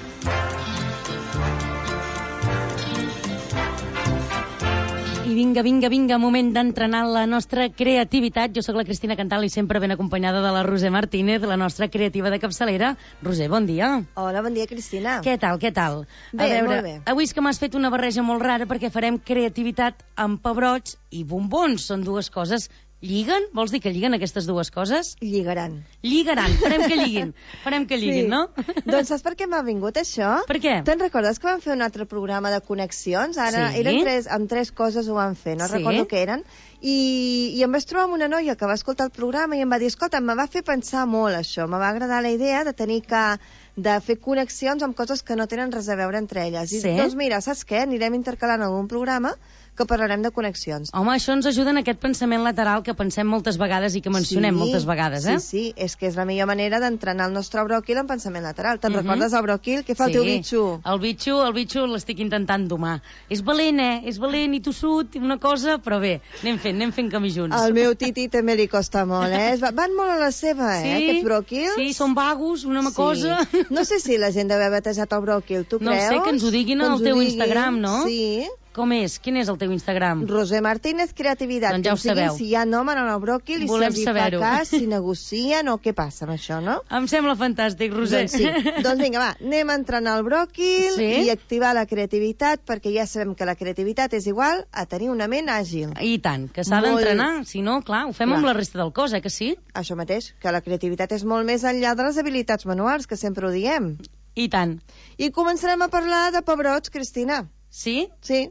I vinga, moment d'entrenar la nostra creativitat. Jo sóc la Cristina Cantal i sempre ben acompanyada de la Roser Martínez, la nostra creativa de capçalera. Roser, bon dia. Hola, bon dia, Cristina. Què tal? Bé, molt bé. Avui és que m'has fet una barreja molt rara perquè farem creativitat amb pebrots i bombons. Són dues coses. Lliguen? Vols dir que lliguen aquestes dues coses? Lligaran. Farem que lliguin, sí. No? Doncs saps per què m'ha vingut això? Per què? Te'n recordes que vam fer un altre programa de connexions? Ara eren amb tres coses ho vam fer, no recordo què eren. I em vaig trobar amb una noia que va escoltar el programa i em va dir, escolta, me va fer pensar molt això, me va agradar la idea de tenir de fer connexions amb coses que no tenen res a veure entre elles. I doncs mira, saps què? Anirem intercalant algun programa que parlarem de connexions. Home, això ens ajuda en aquest pensament lateral que pensem moltes vegades i que mencionem moltes vegades, Sí, és que és la millor manera d'entrenar el nostre bròquil en pensament lateral. Te'n recordes el bròquil? Què fa el teu bitxo? El bitxo l'estic intentant domar. És valent, És valent i tossut, una cosa, però bé, anem fent camí junts. Al meu titi també li costa molt, Van molt a la seva, aquests bròquils. Sí, són vagos, una cosa. No sé si la gent deu haver batejat el bròquil, tu creus? No sé, que ens ho diguin al teu Instagram, no? Sí. Com és? Quin és el teu Instagram? Roser Martínez Creativitat. Doncs ja ho sabeu. Si hi ha nom en el bròquil i si els hi fa cas, si negocien o què passa amb això, no? Em sembla fantàstic, Roser. Doncs sí. Doncs vinga, va, anem a entrenar el bròquil i activar la creativitat, perquè ja sabem que la creativitat és igual a tenir una ment àgil. I tant, que s'ha d'entrenar. Si no, clar, ho fem amb la resta del cos, que sí? Això mateix, que la creativitat és molt més enllà de les habilitats manuals, que sempre ho diem. I tant. I començarem a parlar de pebrots, Cristina. Sí? Sí.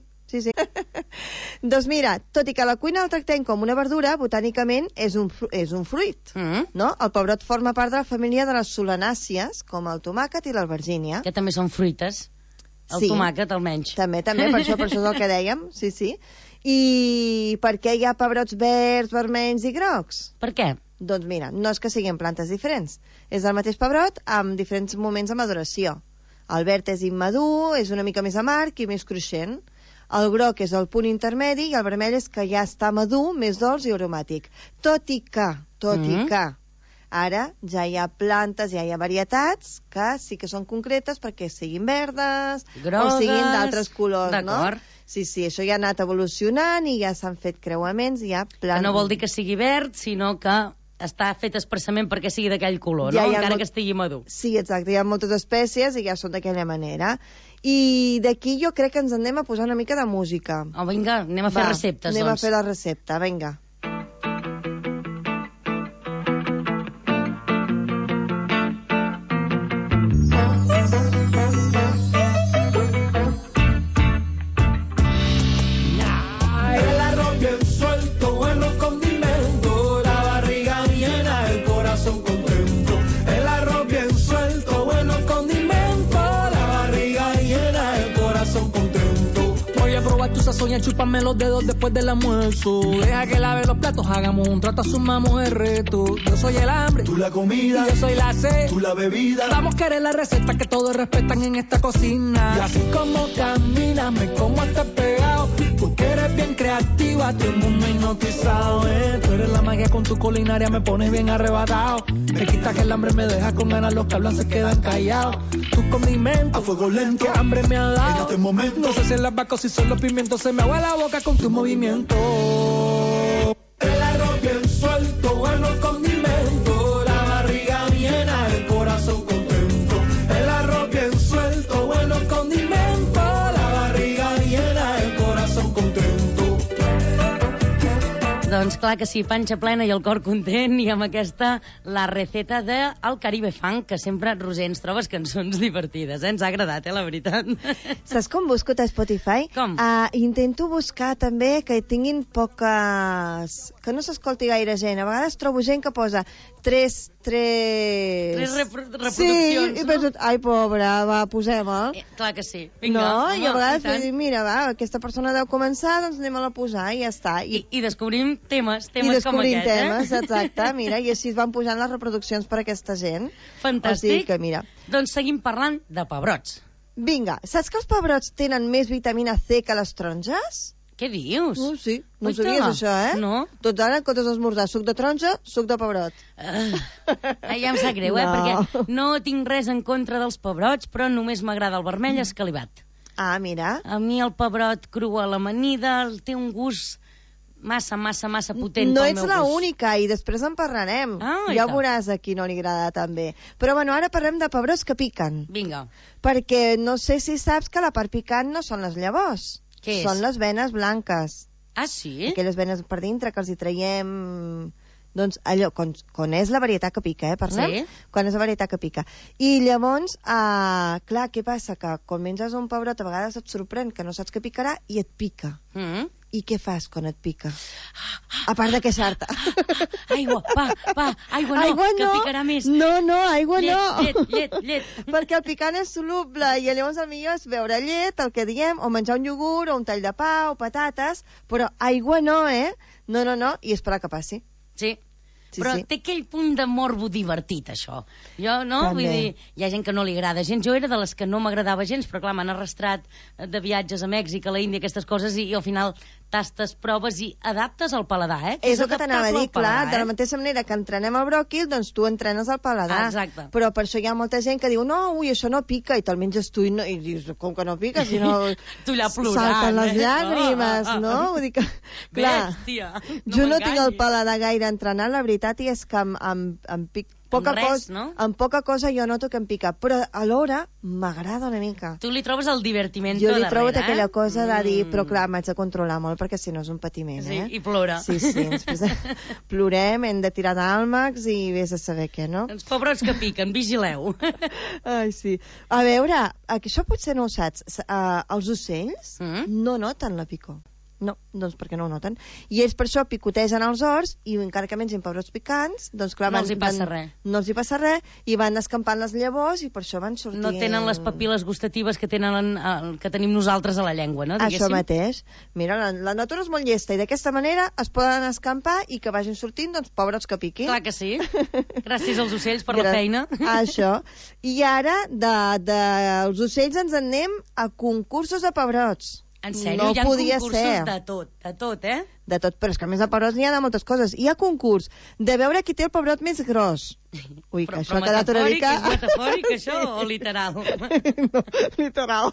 Doncs mira, tot i que la cuina el tractem com una verdura, botànicament és un fruit, no? El pebrot forma part de la família de les solanàcies, com el tomàquet i l'albergínia. Que també són fruites. El tomàquet, almenys. També, per això és el que dèiem, sí. I per què hi ha pebrots verds, vermells i grocs? Per què? Doncs mira, no és que siguin plantes diferents. És el mateix pebrot amb diferents moments de maduració. El verd és immadur, és una mica més amarg i més cruixent. El groc és el punt intermedi i el vermell és que ja està madur, més dolç i aromàtic. Tot i que, ara ja hi ha plantes, ja hi ha varietats que sí que són concretes perquè siguin verdes, grogues, o siguin d'altres colors, no? Sí, això ja ha anat evolucionant i ja s'han fet creuaments, hi ha plantes. Que no vol dir que sigui verd, sinó que està fet expressament perquè sigui d'aquell color, no? Encara que estigui madur. Sí, exacte, hi ha moltes espècies i ja són d'aquella manera. I d'aquí jo crec que ens anem a posar una mica de música. Vinga, anem a fer receptes, anem a fer la recepta, vinga. soñar chuparme los dedos después del almuerzo. Deja que lave los platos, hagamos un trato, asumamos el reto. Yo soy el hambre, tú la comida, y yo soy la sed, tú la bebida. Vamos a querer la receta que todos respetan en esta cocina. Y así como caminas, me como hasta pegado, porque eres bien creativa, todo el mundo hipnotizado, Tú eres la magia con tu culinaria, me pones bien arrebatado. Me quita que el hambre me deja con ganas, los que hablan se quedan callados. Tú condimentos, a fuego lento, que hambre me ha dado. En este momento, no sé si en las vacas, si son los pimientos, se me agua la boca con tu movimiento. El arroz bien suelto, buenos condimentos, la barriga llena, el corazón contento. El arroz bien suelto, buenos condimentos, la barriga llena, el corazón contento. Doncs clar que sí, panxa plena i el cor content, i amb aquesta la receta del Caribe Funk, que sempre, Roser, ens trobes cançons divertides, Ens ha agradat, la veritat. Saps com busco a Spotify? Com? Intento buscar també que tinguin poques... que no s'escolti gaire gent. A vegades trobo gent que posa tres reproduccions, sí, i no? penso, ai, pobra, va, posem-la. Clar que sí. Vinga, no, home, i a vegades dic, mira, va, aquesta persona deu començar, doncs anem-la a posar i ja està. I descobrim temes com aquest, temes, exacte, mira, i així van pujant les reproduccions per aquesta gent. Fantàstic. O sigui que, mira. Doncs seguim parlant de pebrots. Vinga, saps que els pebrots tenen més vitamina C que les taronges? Què dius? Sí, no sabies això, No. Tots ara, en comptes d'esmorzar suc de taronja, suc de pebrot. Ja em sap greu, perquè no tinc res en contra dels pebrots, però només m'agrada el vermell escalivat. Ah, mira. A mi el pebrot cru a l'amanida té un gust massa potent. No ets l'única, i després en parlarem. Ja veuràs a qui no li agrada també. Però bueno, ara parlem de pebrots que piquen. Vinga. Perquè no sé si saps que la part picant no són les llavors. Què és? Són les venes blanques. Ah, sí? Aquelles venes per dintre que els hi traiem... Doncs allò, quan és la varietat que pica, parlem? Sí. Quan és la varietat que pica. I llavors, clar, què passa? Que quan menges un pebrot a vegades et sorprèn que no saps què picarà i et pica. I què fas quan et pica? A part de queixar-te. Aigua, aigua no, que picarà més. No, aigua no. Llet. Perquè el picant és soluble i llavors el millor és beure llet, el que diem, o menjar un iogurt, o un tall de pa, o patates, però aigua no, No, i esperar que passi. Sí. Però té aquell punt de morbo divertit, això. Jo, no? Vull dir, hi ha gent que no li agrada gens. Jo era de les que no m'agradava gens, però clar, m'han arrastrat de viatges a Mèxic, a l'Índia, aquestes coses, i al final tastes, proves i adaptes al paladar, És el que t'anava a dir, clar, de la mateixa manera que entrenem el bròquil, doncs tu entrenes el paladar. Exacte. Però per això hi ha molta gent que diu, no, això no pica, i te'l menges tu, i dius, com que no pica, si no... Tu allà plorant, salten les llàgrimes, no? Vull dir que, clar, jo no tinc el paladar gaire entrenat, la veritat, i és que em pic amb poca cosa jo noto que em pica, però alhora m'agrada una mica. Tu li trobes el divertiment jo li trobo aquella cosa de dir, però clar, m'haig de controlar molt perquè si no és un patiment, I plora. Sí, després plorem, hem de tirar d'àlmacs i vés a saber què, no? Els pebrots que piquen, vigileu. Ai, sí. A veure, això potser no ho saps, els ocells no noten la picor. No, doncs perquè no ho noten. I ells per això picotegen els horts i encara que mengin pebrots picants, doncs clar, no els hi passa res. No els hi passa res i van escampant les llavors i per això van sortint... No tenen les papil·les gustatives que tenim nosaltres a la llengua, no? Això mateix. Mira, la natura és molt llesta i d'aquesta manera es poden escampar i que vagin sortint, doncs, pebrots que piquin. Clar que sí. Gràcies als ocells per la feina. Això. I ara, dels ocells ens en anem a concursos de pebrots. En sèrio? Hi ha concursos de tot, De tot, però és que a més de pebrots n'hi ha de moltes coses. Hi ha concurs de veure qui té el pebrot més gros. Ui, que això ha quedat una mica... És metafòric, això, o literal? No, literal.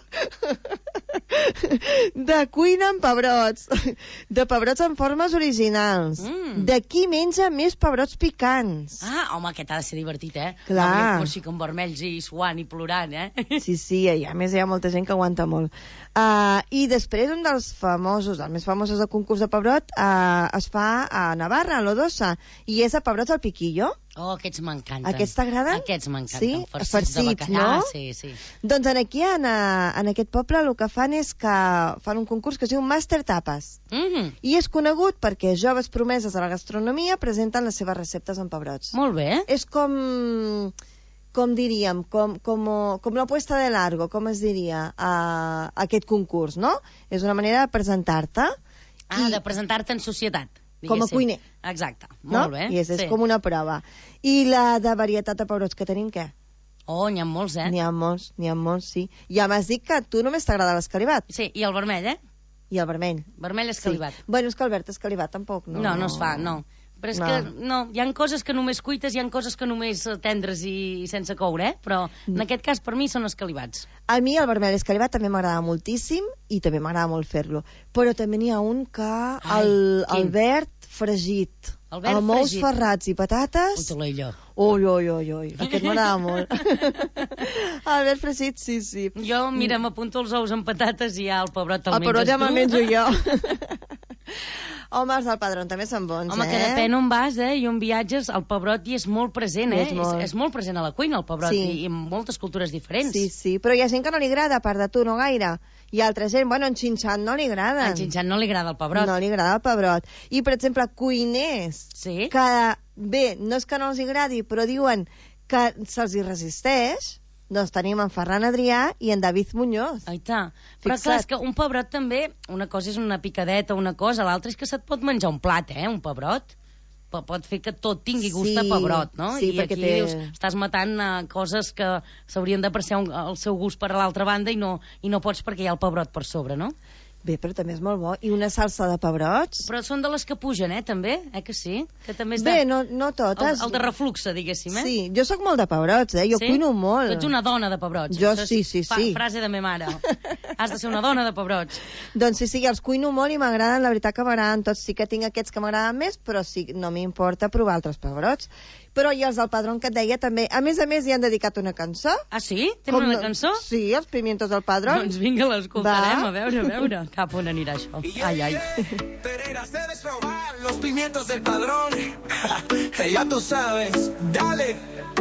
De cuina amb pebrots. De pebrots en formes originals. De qui menja més pebrots picants. Ah, home, aquest ha de ser divertit, Clar. No, així com vermells i suant i plorant, Sí, i a més hi ha molta gent que aguanta molt. I després un dels famosos, el més famosos del concurs de pebrot, es fa a Navarra, a Lodosa, i és a pebrots al piquillo. Oh, aquests m'encanten. Aquests t'agraden? Aquests m'encanten, sí? farcits de bacallà, no? Sí. Doncs aquí, en aquest poble, el que fan és que fan un concurs que es diu Master Tapas. I és conegut perquè joves promeses de la gastronomia presenten les seves receptes en pebrots. Molt bé. És com com diríem, com la puesta de largo, com es diria, aquest concurs, no? És una manera de presentar-te. De presentar-te en societat, diguéssim. Com a cuiner. Exacte, no? molt bé. I és com una prova. I la de varietat de pebrots que tenim, què? Oh, n'hi ha molts, N'hi ha molts, sí. Ja m'has dit que a tu només t'agrada l'escalivat. Sí, i el vermell, I el vermell. Vermell escalivat. Sí. Bueno, és que el verd escalivat tampoc, no? No es fa, no. Però és que, no, hi ha coses que només cuites, hi ha coses que només tendres i sense coure, però en aquest cas per mi són escalivats. A mi el vermell escalivat també m'agrada moltíssim i també m'agrada molt fer-lo. Però també n'hi ha un que el verd fregit. Amb ous ferrats i patates. Ui. Aquest m'agrada molt. El verd fregit, sí. Jo, mira, m'apunto els ous amb patates i ja el pebrot el pebrot ja me'l menjo jo. Home, els del Padrón també són bons, Home, que depèn on vas, i on viatges, el pebrot hi és molt present, És molt present a la cuina, el pebrot, i en moltes cultures diferents. Sí, però hi ha gent que no li agrada, a part de tu, no gaire. I altra gent, en Xinxan no li agrada. En Xinxan no li agrada el pebrot. No li agrada el pebrot. I, per exemple, cuiners, que, bé, no és que no els agradi, però diuen que se'ls hi resisteix. Doncs tenim en Ferran Adrià i en David Muñoz. Però clar, és que un pebrot també, una cosa és una picadeta, una cosa, l'altra és que se't pot menjar un plat, un pebrot. Pot fer que tot tingui gust a pebrot, no? Sí, i aquí dius, estàs matant coses que s'haurien d'apreciar el seu gust per a l'altra banda i no pots perquè hi ha el pebrot per sobre, no? Bé, però també és molt bo. I una salsa de pebrots? Però són de les que pugen, també? Que sí? Que també és Bé, no totes. El de refluxe, diguéssim, Sí, jo sóc molt de pebrots, Jo cuino molt. Tu ets una dona de pebrots. Jo sí. Frase de me mare. Has de ser una dona de pebrots. Doncs sí, els cuino molt i m'agraden, la veritat que m'agraden tots. Sí que tinc aquests que m'agraden més, però sí, no m'importa provar altres pebrots. Però i els del Padrón que et deia també, a més, hi han dedicat una cançó. Ah, sí? Tenen una cançó? Sí, els pimientos del Padrón. Doncs vinga, l'escoltarem, a veure. Cap on anirà això. Ai. Pereira se desprobar los pimientos del Padrón. Ya tú sabes, dale.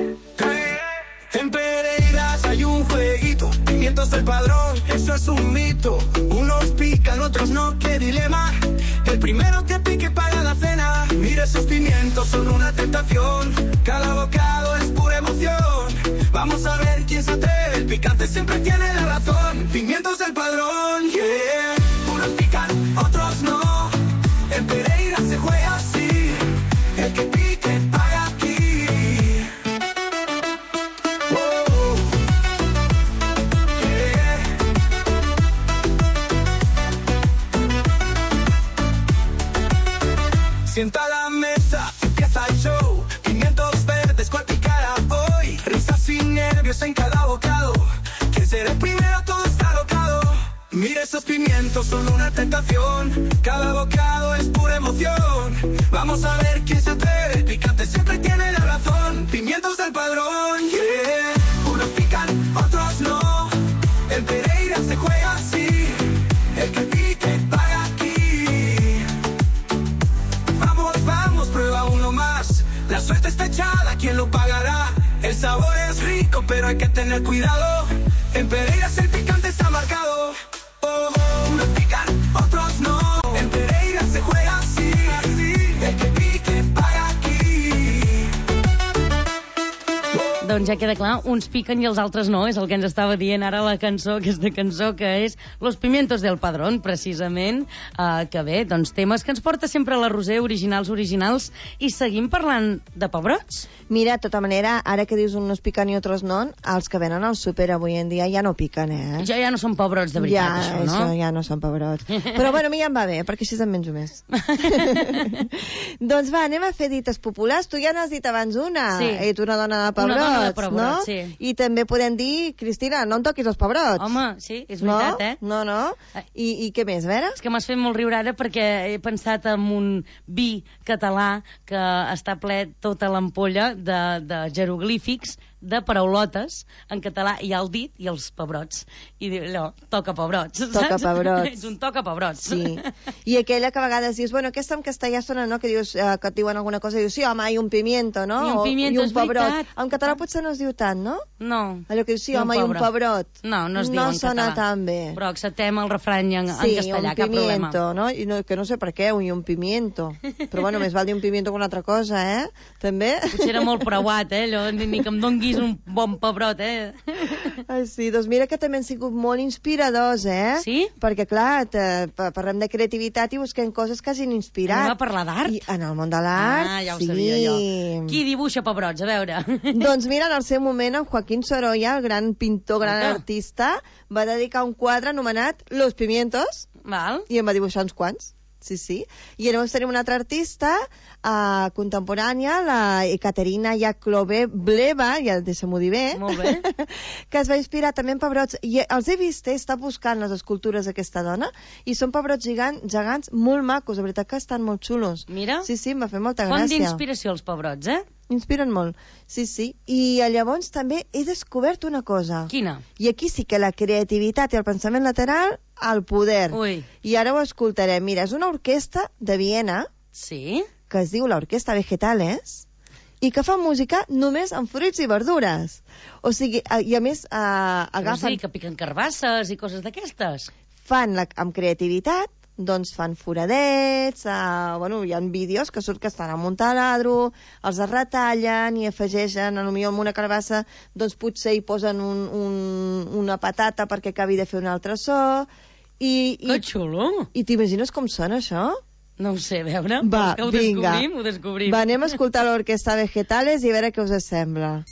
En Pereiras hay un jueguito, pimientos del Padrón, eso es un mito. Unos pican, otros no, qué dilema. El primero que pique paga la cena. Mira, esos pimientos son una tentación. Cada bocado es pura emoción. Vamos a ver quién se atreve. El picante siempre tiene la razón. Pimientos del Padrón, yeah. Unos pican, otros no. En Pereira se juega así. El que pique paga aquí. Sienta la mesa, empieza el show. Pimientos verdes, cual picará hoy. Risas y nervios en cada bocado. ¿Quién será el primero? Todo está alocado. Mira, esos pimientos son una tentación. Cada bocado es pura emoción. Vamos a ver quién se atreve. El picante siempre tiene la razón. Pimientos del Padrón, yeah. Unos pican, otros no. En Pereira se juega así. El que pique paga aquí. Vamos, prueba uno más. La suerte está echada, ¿quién lo pagará? El sabor es rico, pero hay que tener cuidado. En Pereiras el picante está marcado. Unos pican, otros no. En Pereiras se juega así. El que pique paga aquí. Doncs ja queda clar, uns piquen i els altres no, és el que ens estava dient ara la cançó, aquesta cançó que és Los pimientos del Padrón, precisament, que bé, doncs temes que ens porta sempre la Roser, originals, i seguim parlant de pebrots? Mira, de tota manera, ara que dius uns piquen i altres no, els que venen al súper avui en dia ja no piquen, Ja no són pebrots, de veritat, això, no? Ja no són pebrots. Però bueno, a mi ja em va bé, perquè així em menjo més. Doncs va, anem a fer dites populars. Tu ja n'has dit abans una. Sí. Ets una dona de pebrots. Una dona de pebrots, no? Sí. I també podem dir, Cristina, no em toquis els pebrots. Home, sí, és veritat, No. I què més, a veure? És que m'has fet molt riure ara perquè he pensat en un vi català que està ple tota l'ampolla de jeroglífics, de paraulotes en català, hi ha el dit i els pebrots, i allò, toca pebrots, toca saps? Pebrots. Ets un toca pebrots. Sí. I aquella que a vegades dius, bueno, aquesta en castellà sona, no?, que dius, que et diuen alguna cosa, i dius, sí, home, hi un pimiento, no? I un pimiento, és pebrot. Veritat. En català potser no es diu tant, no? No. Allò que dius, sí, home, hi un pebrot. No es diu en català. No sona tan bé. Però acceptem el refrany en castellà, cap problema. Sí, un pimiento, no? I no, que no sé per què, i un pimiento. Però bueno, més val dir un pimiento que una altra cosa, També. Potser era molt preuat, allò, ni que em donguis vist un bon pebrot, Ai, sí, doncs mira que també han sigut molt inspiradors, Sí? Perquè, clar, parlem de creativitat i busquem coses que hagin inspirat. Anem a parlar d'art? En el món de l'art, ja ho sabia jo. Qui dibuixa pebrots, a veure? Doncs mira, en el seu moment, en Joaquín Sorolla, el gran pintor, gran artista, va dedicar un quadre anomenat Los Pimientos. Val. I en va dibuixar uns quants. Sí. I llavors tenim una altra artista contemporània, la Ekaterina Yakovleva, ja deixa-m'ho dir bé, molt bé, que es va inspirar també en pebrots. I els he vist, he estat buscant les escultures d'aquesta dona, i són pebrots gegants molt macos, de veritat que estan molt xulos. Mira. Sí, em va fer molta Font gràcia. d'inspiració els pebrots, Inspiren molt, sí. I llavors també he descobert una cosa. Quina? I aquí sí que la creativitat i el pensament lateral al poder. Ui. I ara ho escoltarem. Mira, és una orquestra de Viena, sí, que es diu l'Orquestra Vegetales, i que fa música només amb fruits i verdures. O sigui, i a més agafen... Sí, que piquen carbasses i coses d'aquestes. Fan amb creativitat, doncs fan foradets, hi ha vídeos que surt que estan amb un taladro, els retallen i afegeixen, potser amb una carbassa, doncs potser hi posen una patata perquè acabi de fer un altre so. Que xulo! I t'imagines com sona això? No ho sé, a veure, va, que ho vinga. descobrim. Va, anem a escoltar l'Orquestra Vegetales i a veure què us sembla.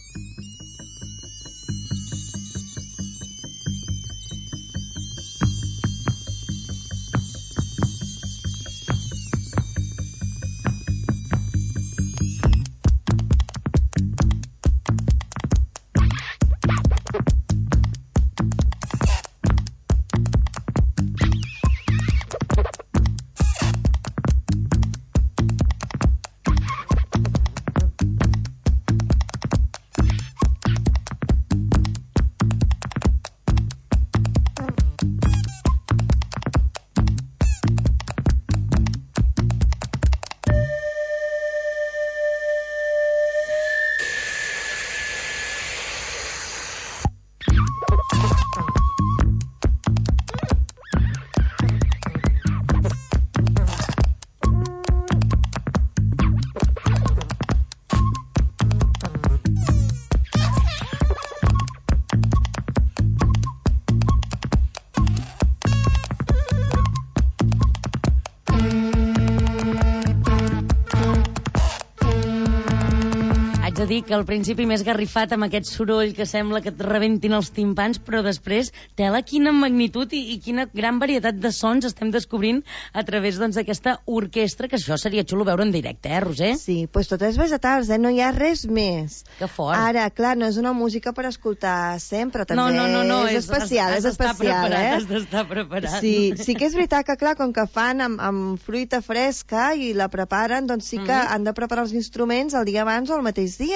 de dir que al principi m'he esgarrifat amb aquest soroll que sembla que et rebentin els timpans, però després, tela, quina magnitud i quina gran varietat de sons estem descobrint a través d'aquesta orquestra, que això seria xulo veure en directe, Roser? Sí, doncs tot és vegetals, no hi ha res més. Que fort. Ara, clar, no és una música per escoltar sempre, també no, és especial, és especial, Has d'estar preparat. Sí que és veritat que, clar, com que fan amb fruita fresca i la preparen, doncs sí que han de preparar els instruments el dia abans o el mateix dia.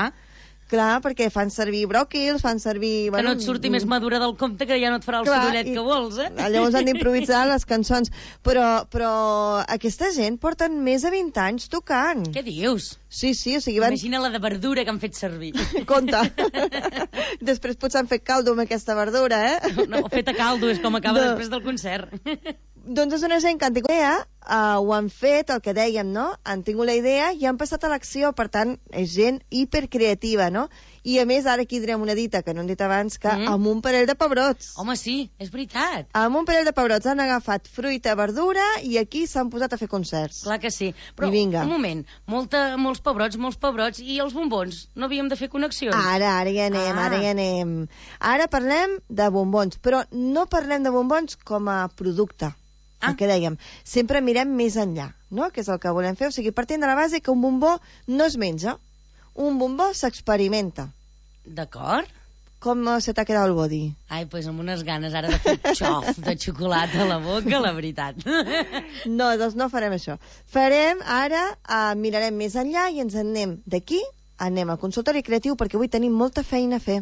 Clar, perquè fan servir bròquils, fan servir... Que no et surti més madura del compte, que ja no et farà el sorollet que vols, Llavors han d'improvisar les cançons. Però aquesta gent porten més de 20 anys tocant. Què dius? Sí, o sigui... Imagina la de verdura que han fet servir. Compte. Després potser han fet caldo amb aquesta verdura, No, fet a caldo, és com acaba després del concert. Doncs és una gent que han tingut idea, ho han fet, el que dèiem, no? Han tingut la idea i han passat a l'acció, per tant, és gent hipercreativa, no? I a més, ara aquí direm una dita, que no hem dit abans, que amb un parell de pebrots. Home, sí, és veritat. Amb un parell de pebrots han agafat fruita, verdura, i aquí s'han posat a fer concerts. Clar que sí. Però, un moment, molts pebrots, i els bombons? No havíem de fer connexions? Ara hi anem. Ara parlem de bombons, però no parlem de bombons com a producte. El que dèiem, sempre mirem més enllà, no? Que és el que volem fer, o sigui, partint de la base que un bombó no es menja, un bombó s'experimenta. D'acord. Com se t'ha quedat el body? Ai, doncs amb unes ganes ara de fer xof de xocolata a la boca, la veritat. No, doncs no farem això. Mirarem més enllà i ens anem d'aquí, anem al consultori creatiu, perquè avui tenim molta feina a fer.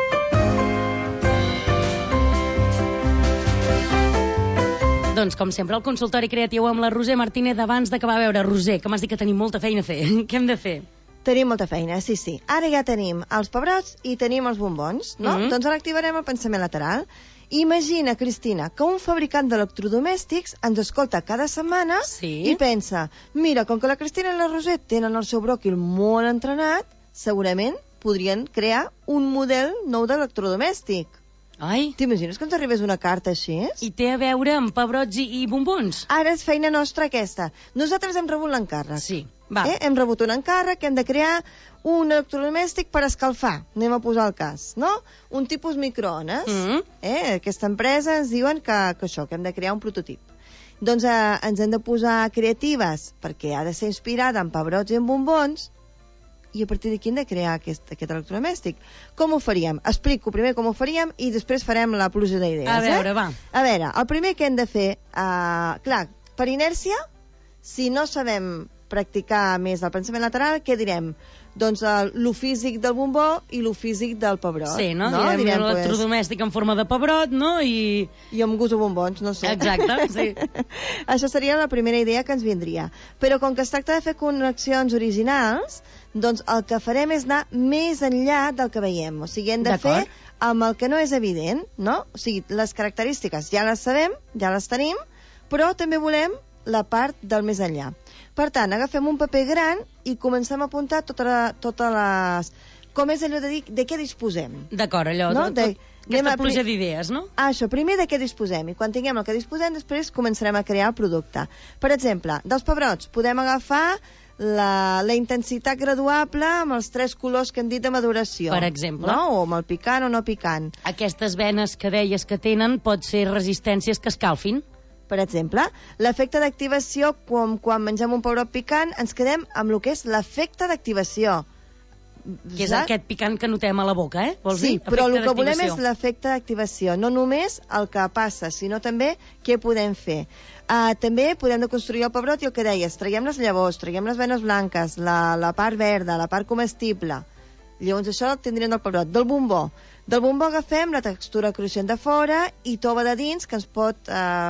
Doncs, com sempre, el consultori creatiu amb la Roser Martínez. Abans d'acabar, a veure, Roser, que m'has dit que tenim molta feina a fer. Què hem de fer? Tenim molta feina, sí. Ara ja tenim els pebrots i tenim els bombons, no? Doncs ara activarem el pensament lateral. Imagina, Cristina, que un fabricant d'electrodomèstics ens escolta cada setmana i pensa, mira, com que la Cristina i la Roser tenen el seu bròquil molt entrenat, segurament podrien crear un model nou d'electrodomèstic. Ai. T'imagines que ens arribés una carta així? I té a veure amb pebrots i bombons? Ara és feina nostra aquesta. Nosaltres hem rebut l'encàrrec. Sí, va. Hem rebut un encàrrec que hem de crear un electrodomèstic per escalfar. Anem a posar el cas, no? Un tipus microones. Aquesta empresa ens diuen que això, que hem de crear un prototip. Doncs ens hem de posar creatives perquè ha de ser inspirada en pebrots i en bombons, i a partir d'aquí hem de crear aquest electrodomèstic. Com ho faríem? Explico primer com ho faríem i després farem la pluja d'idees. A veure, va. A veure, el primer que hem de fer, clar, per inèrcia, si no sabem practicar més el pensament lateral, què direm? Doncs lo físic del bombó i lo físic del pebrot. Sí, no? Direm l'electrodomèstic en forma de pebrot, no? I amb gust a bombons, no sé. Exacte, sí. Això seria la primera idea que ens vindria. Però com que es tracta de fer connexions originals, doncs el que farem és anar més enllà del que veiem. O sigui, hem de fer amb el que no és evident, no? O sigui, les característiques ja les sabem, ja les tenim, però també volem la part del més enllà. Per tant, agafem un paper gran i comencem a apuntar totes les... Com és allò de dir de què disposem. D'acord, allò, no? Aquesta pluja d'idees, no? Això, primer de què disposem. I quan tinguem el que disposem, després començarem a crear el producte. Per exemple, dels pebrots, podem agafar la intensitat graduable amb els 3 colors que hem dit de maduració. Per exemple. No? O amb el picant o no picant. Aquestes venes que deies que tenen pot ser resistències que escalfin. Per exemple, l'efecte d'activació, quan mengem un pebrot picant, ens quedem amb el que és l'efecte d'activació. Que és aquest picant que notem a la boca, Vols dir? Sí, però el que volem és l'efecte d'activació. No només el que passa, sinó també què podem fer. També podem construir el pebrot i el que deies, traiem les llavors, traiem les venes blanques, la part verda, la part comestible. Llavors això el tindríem del pebrot. Del bombó. Del bombó agafem la textura cruixent de fora i tova de dins, que ens pot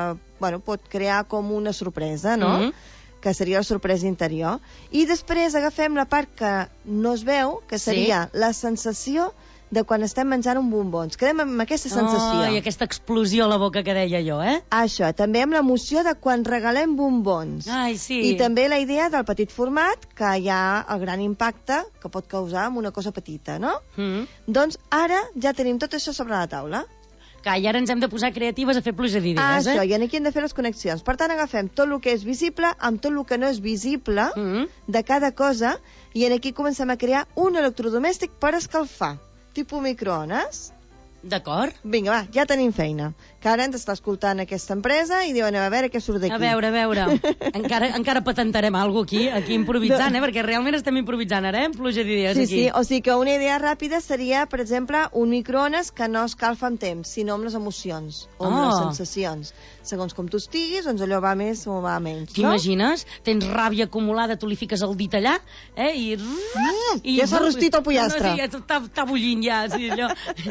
crear com una sorpresa, no? Que seria la sorpresa interior. I després agafem la part que no es veu, que seria la sensació de quan estem menjant un bombó. Ens quedem amb aquesta sensació. I aquesta explosió a la boca que deia jo, Això, també amb l'emoció de quan regalem bombons. Ai, sí. I també la idea del petit format, que hi ha el gran impacte que pot causar amb una cosa petita, no? Doncs ara ja tenim tot això sobre la taula. I ara ens hem de posar creatives a fer pluja d'idees, Això, i aquí hem de fer les connexions. Per tant, agafem tot el que és visible amb tot el que no és visible de cada cosa, i aquí comencem a crear un electrodomèstic per escalfar. Tipus microones. D'acord. Vinga, va, ja tenim feina. Que ara ens està escoltant aquesta empresa i diuen, a veure què surt d'aquí. A veure. encara patentarem alguna cosa aquí improvisant, perquè realment estem improvisant ara, pluja d'idees aquí. Sí, o sigui que una idea ràpida seria, per exemple, un microones que no escalfa amb temps, sinó amb les emocions, o amb les sensacions. Segons com tu estiguis, doncs allò va més o va menys. T'imagines? Tens ràbia acumulada, tu li fiques el dit allà, i ja s'ha rostit el pollastre. No, sí, està bullint ja, sí, allò...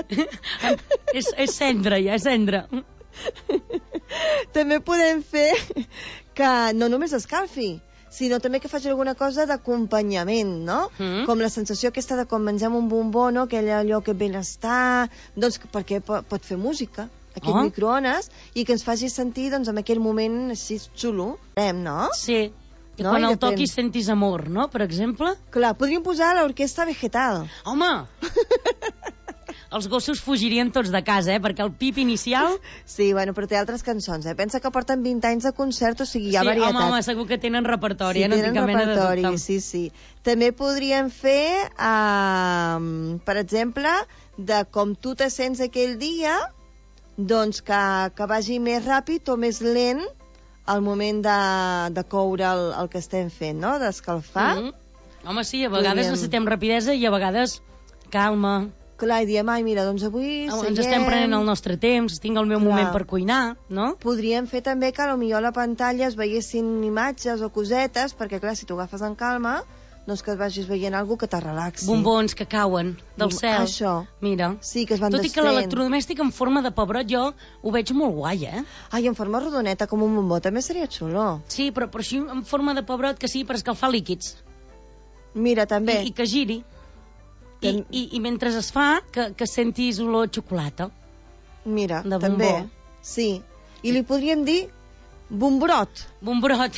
és cendra, ja, és cendra. També podem fer que no només escalfi, sinó també que faci alguna cosa d'acompanyament, no? Com la sensació aquesta de quan mengem un bombó, no? Allò que benestar, doncs perquè pot fer música, aquest microones, i que ens faci sentir, doncs, en aquell moment així xulo, no? Sí. Que quan el toquis sentis amor, no? Per exemple? Clar, podríem posar l'orquestra vegetal. Home! Els gossos fugirien tots de casa, perquè el pip inicial... Sí, bueno, però té altres cançons, Pensa que porten 20 anys de concert, o sigui, hi ha varietat. Home, segur que tenen repertori, no tinc cap mena de dubte. Sí. També podríem fer, per exemple, de com tu te sents aquell dia, doncs que vagi més ràpid o més lent al moment de coure el que estem fent, no?, d'escalfar. Home, sí, a vegades necessitem rapidesa i a vegades calma. Clar, i diem, mira, doncs avui ens estem prenent el nostre temps, tinc el meu moment per cuinar, no? Podríem fer també que potser a la pantalla es veiessin imatges o cosetes, perquè clar, si tu agafes en calma, doncs que et vagis veient alguna que te relaxi. Bombons que cauen del cel. Això. Mira. Sí, que es van desfent. Tot i que l'electrodomèstic en forma de pebrot jo ho veig molt guai, Ai, en forma rodoneta, com un bombó, també seria xulo. Sí, però així en forma de pebrot que sigui per escalfar líquids. Mira, també. I que giri. I mentre es fa, que sentis olor xocolata. Mira, també. Sí. I li podríem dir bombrot. Bombrot.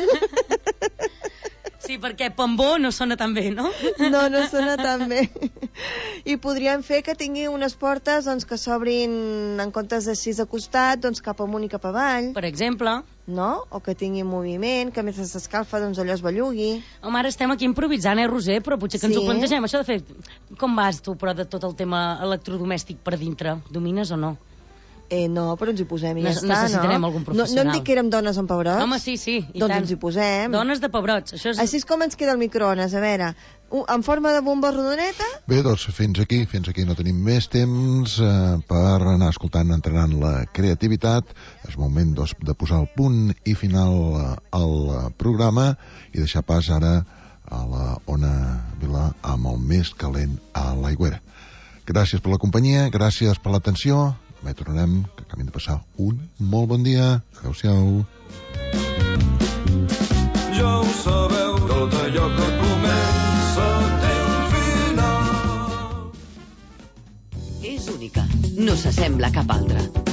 Sí, perquè pambó no sona tan bé, no? No sona tan bé. I podríem fer que tingui unes portes doncs, que s'obrin en comptes de 6 de costat, doncs cap amunt i cap avall. Per exemple. No? O que tingui moviment, que mentre s'escalfa doncs allò es bellugui. Home, ara estem aquí improvisant, Roser? Però potser que ens ho plantegem. Això de fer... Com vas tu, però, de tot el tema electrodomèstic per dintre? Domines o no? No, però ens hi posem i ja està, no? Necessitarem algun professional. No em dic que érem dones amb pebrots? Home, sí, i doncs tant. Ens hi posem. Dones de pebrots. Això és... Així és com ens queda el microones, a veure, en forma de bomba rodoneta? Bé, doncs fins aquí no tenim més temps per anar escoltant, entrenant la creativitat. És moment doncs, de posar el punt i final al programa i deixar pas ara a la Ona Vilà amb el més calent a l'Aigüera. Gràcies per la companyia, gràcies per l'atenció. També tornarem, que acabem de passar un molt bon dia. Adéu-siau. Ja ho sabeu, tot allò que comença té un final. És única, no s'assembla a cap altra.